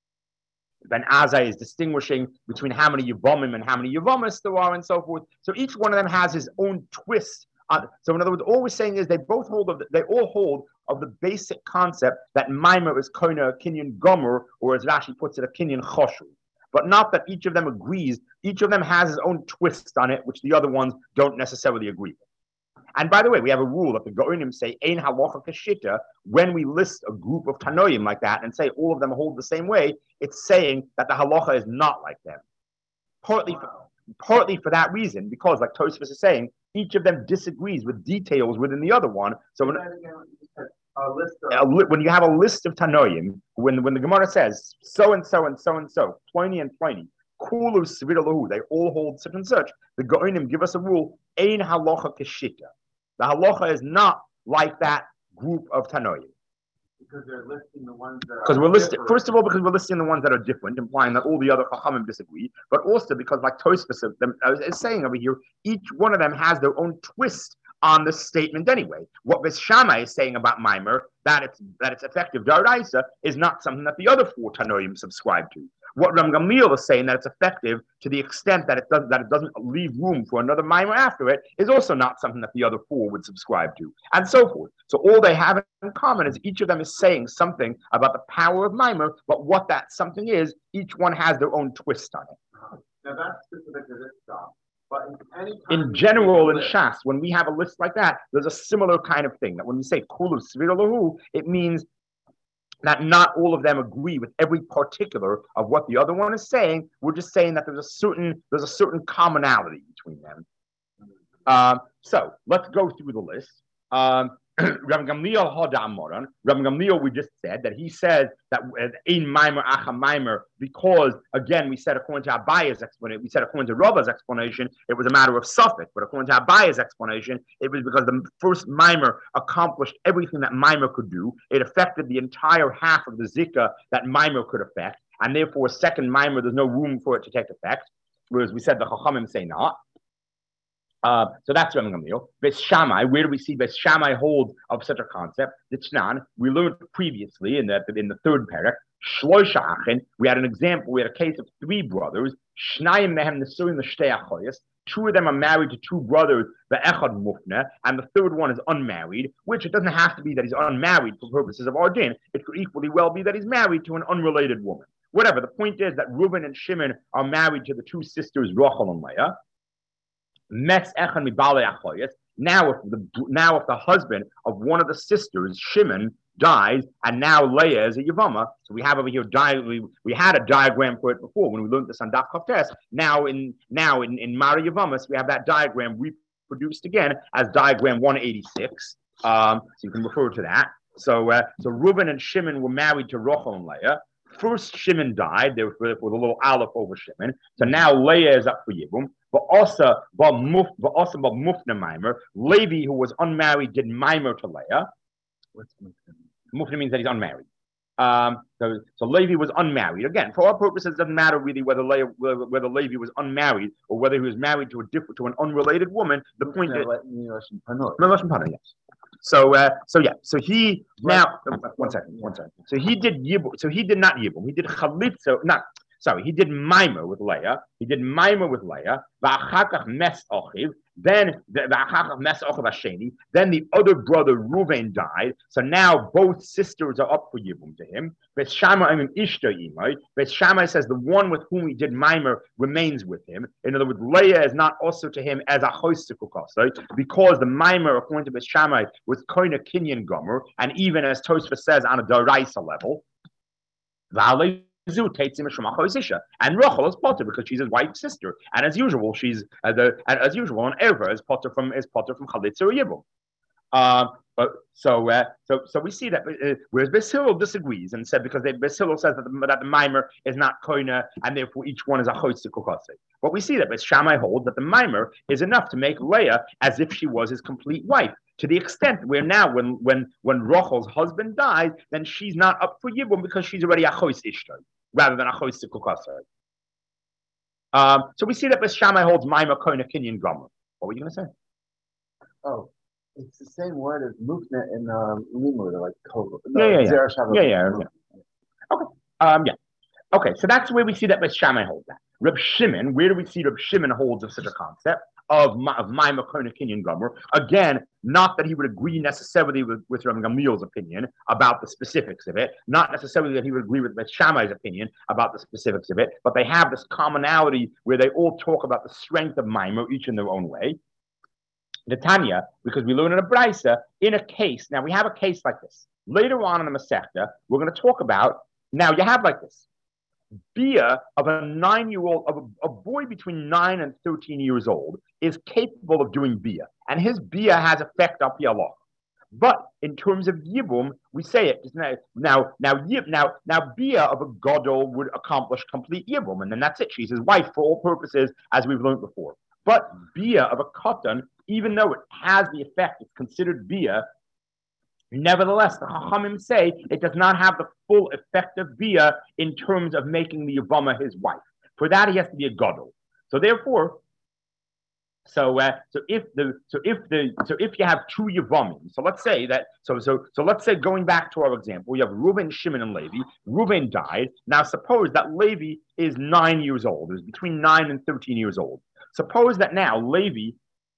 [SPEAKER 1] Ben Azai is distinguishing between how many Yavomim and how many Yavomis there are and so forth. So each one of them has his own twist. On, so in other words, all we're saying is they both hold of the, they all hold of the basic concept that mimer is koina a kinyan gomer, or as Rashi puts it, a kinyan choshu. But not that each of them agrees. Each of them has his own twist on it, which the other ones don't necessarily agree with. And by the way, we have a rule that the Goinim say, Ein halacha kashita, when we list a group of Tanoim like that and say all of them hold the same way, it's saying that the halacha is not like them. Partly for, partly for that reason, because like Tosfos is saying, each of them disagrees with details within the other one. So when, a list of, a, when you have a list of Tanoim, when, when the Gemara says so and so and so and so, twenty and twenty, Kulu Svidalahu, they all hold such and such, the Goinim give us a rule, Ein halacha kashita. The halacha is not like that group of Tanoim.
[SPEAKER 2] Because they're listing the ones that
[SPEAKER 1] Because we're listing, first of all, because we're listing the ones that are different, implying that all the other Chachamim disagree, but also because, like Tosfos is saying over here, each one of them has their own twist on the statement anyway. What Beis Shammai is saying about Maimer, that it's that it's effective Daraisa, is not something that the other four Tanoim subscribe to. What Ram Gamliel is saying that it's effective to the extent that it does that it doesn't leave room for another Maimer after it is also not something that the other four would subscribe to, and so forth. So all they have in common is each of them is saying something about the power of Maimer, but what that something is, each one has their own twist on it.
[SPEAKER 2] Now that's specific to this stuff. But in, any
[SPEAKER 1] in general, in Shas, when we have a list like that, there's a similar kind of thing. That when we say Kulu Svira Lahu, it means that not all of them agree with every particular of what the other one is saying. We're just saying that there's a certain there's a certain commonality between them. Um, so let's go through the list. Um, Rabbi Gamliel Hodam Moran. Rabbi Gamliel, we just said that he said that in Maimer Acha Maimer, because again we said according to Abaya's explanation, we said according to Rava's explanation, it was a matter of suffix, but according to Abaya's explanation, it was because the first Maimer accomplished everything that Maimer could do. It affected the entire half of the Zikah that Maimer could affect, and therefore second Maimer there's no room for it to take effect. Whereas we said the Chachamim say not. Uh, so that's Rabbi Gamliel. Beis Shammai, where do we see Beis Shammai hold of such a concept? The Tznan, we learned previously in the in the third parak. Shloisha Achin, we had an example. We had a case of three brothers. Shnayim mehem nesuin l'shtei achoyos. Two of them are married to two brothers. The echad mufna, and the third one is unmarried. Which it doesn't have to be that he's unmarried for purposes of our din. It could equally well be that he's married to an unrelated woman. Whatever. The point is that Reuben and Shimon are married to the two sisters Rachel and Leah. Now, if the now if the husband of one of the sisters, Shimon, dies, and now Leah is a Yavama, so we have over here di- we, we had a diagram for it before when we learned this on Daf Kaftes. Now in now in in Mara Yavamas, we have that diagram reproduced again as diagram one eighty-six. Um, so you can refer to that. So uh, so Reuben and Shimon were married to Rachel and Leah. First Shimon died, there was, there was a little aleph over Shimon. So now Leah is up for Yibum. But also, but also, but Mufna Maimer, Levi, who was unmarried, did Maimer to Leah. What's Mufna? Mufna means that he's unmarried. Um, so, so Levi was unmarried. Again, for our purposes, it doesn't matter really whether Leah, whether, whether Levi was unmarried or whether he was married to a different, to an unrelated woman. The point is, yes. So, uh, so yeah, so he now uh, one second, one second. So he did Yibum. So he did not Yibum. He did Chalitza. Not sorry. He did Maimer with Leah. He did Maimer with Leah. Va'achakach mes ochiv. Then va'achakach mes ochiv hasheni. Then the other brother Reuven died. So now both sisters are up for Yibum to him. Beis Shammai imim ishta imay. Beis Shammai says the one with whom he did Maimer remains with him. In other words, Leah is not also to him as a choistikukasai, because the Maimer, according to Beis Shammai, was koina kinyan gomer, and even as Tosfos says on a daraisa level, and Rachel is potter because she's his wife's sister, and as usual, she's uh, the and as usual, an Erva is potter from is potter from Chalitza or Yibum. Um, but so uh, so so we see that uh, whereas Beis Hillel disagrees and said because they, Beis Hillel says that the, that the Maimer is not koina and therefore each one is a choitz kukase. But we see that Beis Shammai holds that the Maimer is enough to make Leah as if she was his complete wife. To the extent where now, when when when Rachel's husband dies, then she's not up for Yibum because she's already a chois ishtar rather than a chois kukase. Um, so we see that Beis Shammai holds Maimer koina kinyan gomer. What were you going to say?
[SPEAKER 2] Oh. It's the same word as Mufna and um, Limud, like Kova.
[SPEAKER 1] No, yeah, yeah, yeah, yeah, yeah. Okay, um, yeah. Okay, so that's where we see that Beis Shammai holds that. Reb Shimon, where do we see Reb Shimon holds of such a concept of of Maimer koina kinyan gomer? Again, not that he would agree necessarily with, with Reb Gamliel's opinion about the specifics of it, not necessarily that he would agree with Beis Shammai's opinion about the specifics of it, but they have this commonality where they all talk about the strength of Maimer, each in their own way. The Tanya, because we learn in a Brisa, in a case, now we have a case like this. Later on in the Masechta, we're going to talk about, now you have like this, Bia of a nine-year-old, of a, a boy between nine and thirteen years old is capable of doing Bia, and his Bia has effect up Allah. But in terms of Yibum, we say it now. Now, now, yib, now, now, Bia of a Gadol would accomplish complete Yibum, and then that's it. She's his wife for all purposes, as we've learned before. But Bia of a Katan, even though it has the effect, it's considered Bia, nevertheless, the Chachamim say it does not have the full effect of Bia in terms of making the Yavama his wife. For that, he has to be a Gadol. So therefore, So, uh, so if the so if the so if you have two Yavamim, so let's say that so so so let's say going back to our example, you have Reuben, Shimon, and Levi. Reuben died. Now suppose that Levi is nine years old. Is between nine and thirteen years old. Suppose that now Levi,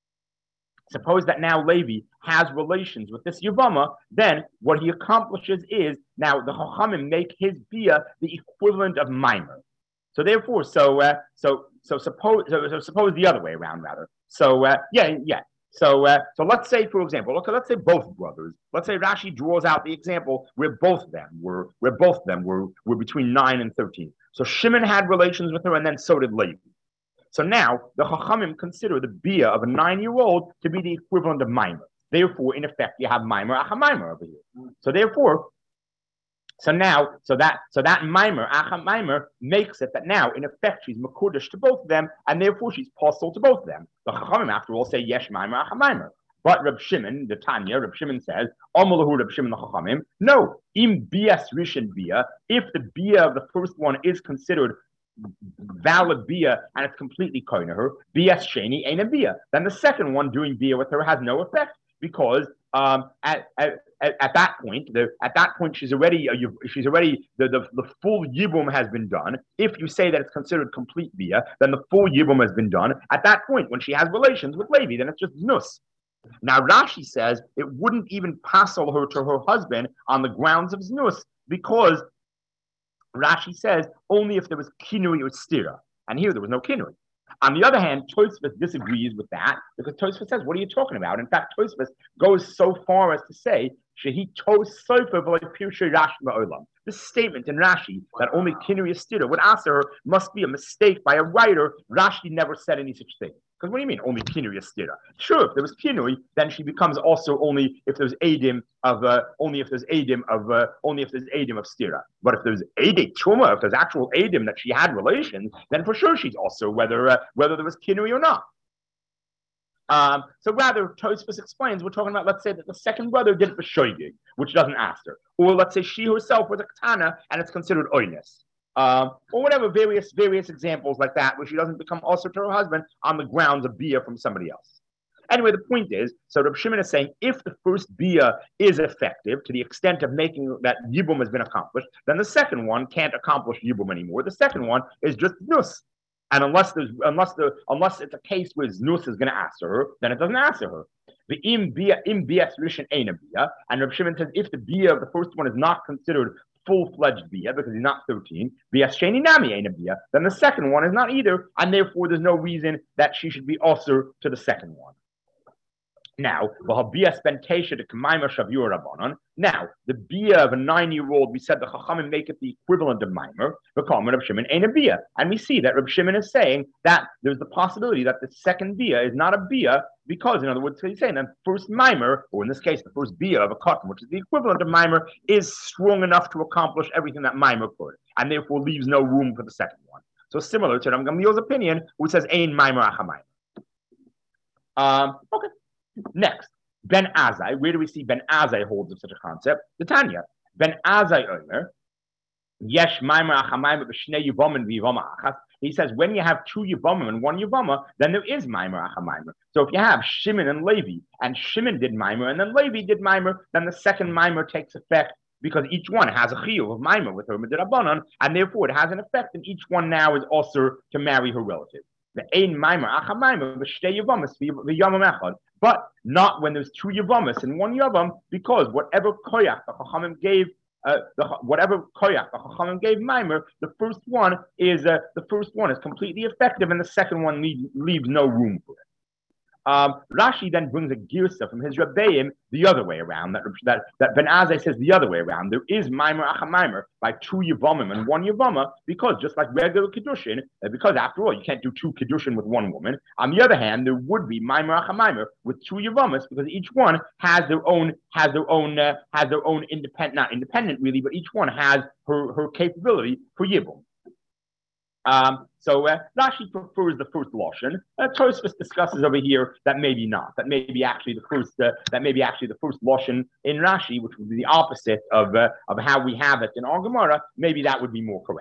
[SPEAKER 1] suppose that now Levi has relations with this Yavama. Then what he accomplishes is now the Chachamim make his bia the equivalent of Maimer. So therefore, so uh, so so suppose so, so suppose the other way around rather. So uh, yeah yeah. So uh, so let's say for example, okay, let's say both brothers. Let's say Rashi draws out the example where both of them were where both of them were were between nine and thirteen. So Shimon had relations with her, and then so did Levi. So now the Chachamim consider the bia of a nine-year-old to be the equivalent of Maimer. Therefore, in effect, you have Maimer Achamaimer over here. So therefore. So now, so that so that Maimer, Acha Maimer, makes it that now, in effect, she's Makudish to both of them, and therefore she's possible to both of them. The Chachamim, after all, say Yesh Maimer, Acha Maimer. But Reb Shimon, the Tanya, Reb Shimon says, Omalahu Reb Shimon the Chachamim, no, im bias rishon bia, if the bia of the first one is considered valid bia and it's completely koine her, bias sheni ain't a bia, then the second one doing bia with her has no effect because um, at, at At, at that point, the, at that point, she's already, uh, she's already the, the the full yibum has been done. If you say that it's considered complete bia, then the full yibum has been done. At that point, when she has relations with Levi, then it's just nus. Now Rashi says it wouldn't even passel her to her husband on the grounds of znus because Rashi says only if there was kinui or stira, and here there was no kinui. On the other hand, Tosfos disagrees with that because Tosfos says, "What are you talking about?" In fact, Tosfos goes so far as to say, "Shehi tos sofer v'lepirshei Rashi ma'olam." This statement in Rashi that only kinui stira would answer her must be a mistake by a writer. Rashi never said any such thing. Because what do you mean only kinui stira? Sure, if there was kinui, then she becomes also only if there's adim of uh, only if there's adim of uh, only if there's adim of stira. But if there's adim truma, if there's actual adim that she had relations, then for sure she's also whether uh, whether there was kinui or not. Um, so rather, Tosfos explains we're talking about, let's say that the second brother did it for shoygig, which doesn't ask her, or let's say she herself was a katana and it's considered oinus. Um, or whatever various various examples like that, where she doesn't become also to her husband on the grounds of bia from somebody else. Anyway, the point is, so Reb Shimon is saying if the first bia is effective to the extent of making that yibum has been accomplished, then the second one can't accomplish yibum anymore. The second one is just nus. And unless there's unless the unless it's a case where znus is going to answer her, then it doesn't answer her. The im bia im bias rishon ein a bia, and Reb Shimon says if the bia of the first one is not considered full-fledged bia because he's not thirteen, bias sheni nami ein a bia, then the second one is not either, and therefore there's no reason that she should be also to the second one. Now, now, the bia of a nine-year-old, we said the Chachamim make it the equivalent of Maimer, become Reb Shimon ain't a bia. And we see that Reb Shimon is saying that there's the possibility that the second bia is not a bia because, in other words, he's saying that first Maimer, or in this case, the first bia of a cotton, which is the equivalent of Maimer, is strong enough to accomplish everything that Maimer could, and therefore leaves no room for the second one. So similar to Ram Gamliel's opinion, which says Ein Maimer Achamaymer. Um, okay. Next, Ben Azai. Where do we see Ben Azai holds of such a concept? The Tanya. Ben Azai Omer. Yesh Maimer Achamaymer b'shnei Yivamim v'Yivama Achas. He says when you have two Yivamim and one Yivama, then there is Maimer Achamaymer. So if you have Shimon and Levi, and Shimon did Maimer and then Levi did Maimer, then the second Maimer takes effect because each one has a chiyuv of Maimer with her Midrabanan, and therefore it has an effect, and each one now is also to marry her relative. The Ein Maimer Achamaymer b'shnei Yivamis v'Yamam Echad. But not when there's two Yavamas and one Yavam, because whatever koyach the Chachamim gave, uh, the, whatever koyach the Chachamim gave Maimer, the first one is uh, the first one is completely effective, and the second one leaves, leaves no room for it. Um, Rashi then brings a girsa from his Rebbeim the other way around. That that, that Ben Azai says the other way around. There is Maimer Achamaimer by two Yavamim and one Yavama because just like regular Kiddushin, uh, because after all you can't do two Kiddushin with one woman. On the other hand, there would be Maimer Achamaimer with two Yavamas because each one has their own has their own uh, has their own independent not independent really, but each one has her her capability for Yibum. Um, so uh, Rashi prefers the first lashon. Uh, Tosfos discusses over here that maybe not. That maybe actually the first. Uh, that maybe actually the first lashon in Rashi, which would be the opposite of uh, of how we have it in our Gemara. Maybe that would be more correct.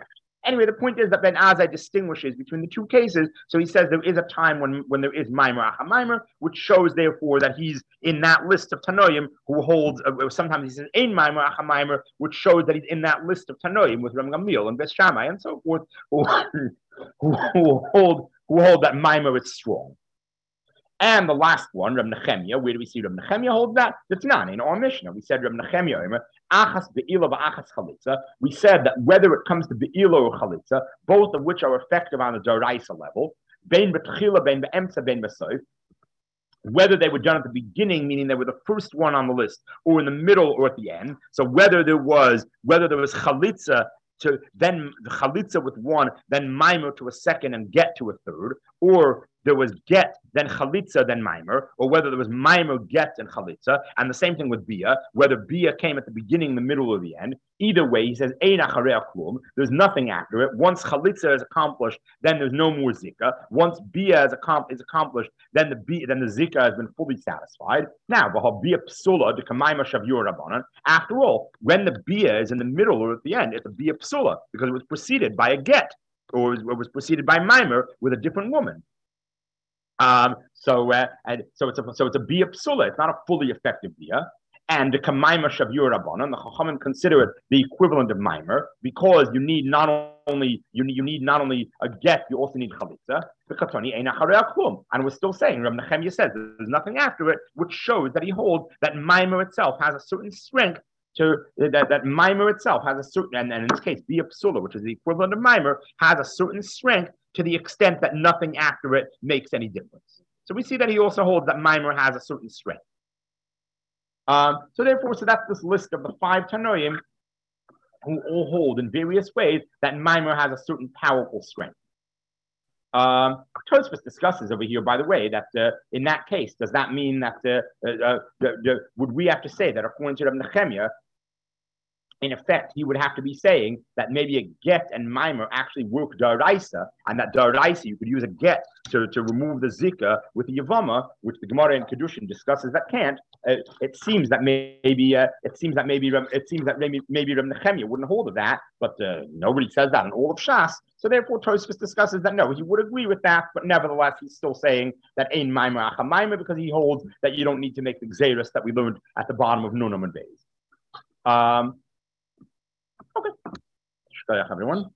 [SPEAKER 1] Anyway, the point is that Ben Azai distinguishes between the two cases. So he says there is a time when, when there is Maimer Acha Maimer, which shows therefore that he's in that list of Tanoim who holds, uh, sometimes he says Ein Maimer Acha Maimer, which shows that he's in that list of Tanoim with Ram Gamliel and Beth Shammai and so forth, who, who, who hold who hold that Maimer is strong. And the last one, Reb Nechemia, where do we see Reb Nechemia hold that? The Tanan in our Mishnah. We said Reb Nechemia, Achas be'ila v'achas chalitza. We said that whether it comes to be'ila or chalitza, both of which are effective on the Doraisa level, bein b'tchila, bein be'emtza, bein b'soif, whether they were done at the beginning, meaning they were the first one on the list, or in the middle or at the end. So whether there was, whether there was chalitza to then the chalitza with one, then maimer to a second and get to a third, or there was get, then chalitza, then maimer, or whether there was maimer, get, and chalitza, and the same thing with bia, whether bia came at the beginning, the middle, or the end. Either way, he says, ein acharei klum, there's nothing after it. Once chalitza is accomplished, then there's no more zika. Once bia is, accom- is accomplished, then the bia, then the zika has been fully satisfied. Now, bia psula, the kamaima shavur rabbanan. After all, when the bia is in the middle or at the end, it's a bia psula, because it was preceded by a get, or it was preceded by maimer with a different woman. Um, so, uh, and so it's a so it's a bia psula. It's not a fully effective bia. And the kamaima shavur rabbanan, the chachamim consider it the equivalent of maimer because you need not only you need you need not only a get, you also need chalitza. And we're still saying, Reb Nechemia says there's nothing after it, which shows that he holds that maimer itself has a certain strength. To that that maimer itself has a certain, and, and in this case, bia psula, which is the equivalent of maimer, has a certain strength to the extent that nothing after it makes any difference. So we see that he also holds that maimer has a certain strength. Um, so therefore, so that's this list of the five Tanoim who all hold in various ways that maimer has a certain powerful strength. Um, Tosfos discusses over here, by the way, that uh, in that case, does that mean that uh, uh, the, the, would we have to say that according to Reb Nechemia, in effect, he would have to be saying that maybe a get and maimer actually work daraisa, and that daraisa you could use a get to, to remove the zika with the yavama, which the Gemara in Kedushin discusses that can't. Uh, it seems that maybe uh, it seems that maybe it seems that maybe maybe Reb Nechemia wouldn't hold of that, but uh, nobody says that in all of Shas. So therefore, Tosfos discusses that no, he would agree with that, but nevertheless, he's still saying that ein maimer acha maimer because he holds that you don't need to make the gzeiros that we learned at the bottom of Nunam and Beis. Um, Okay. Shkoyach, everyone.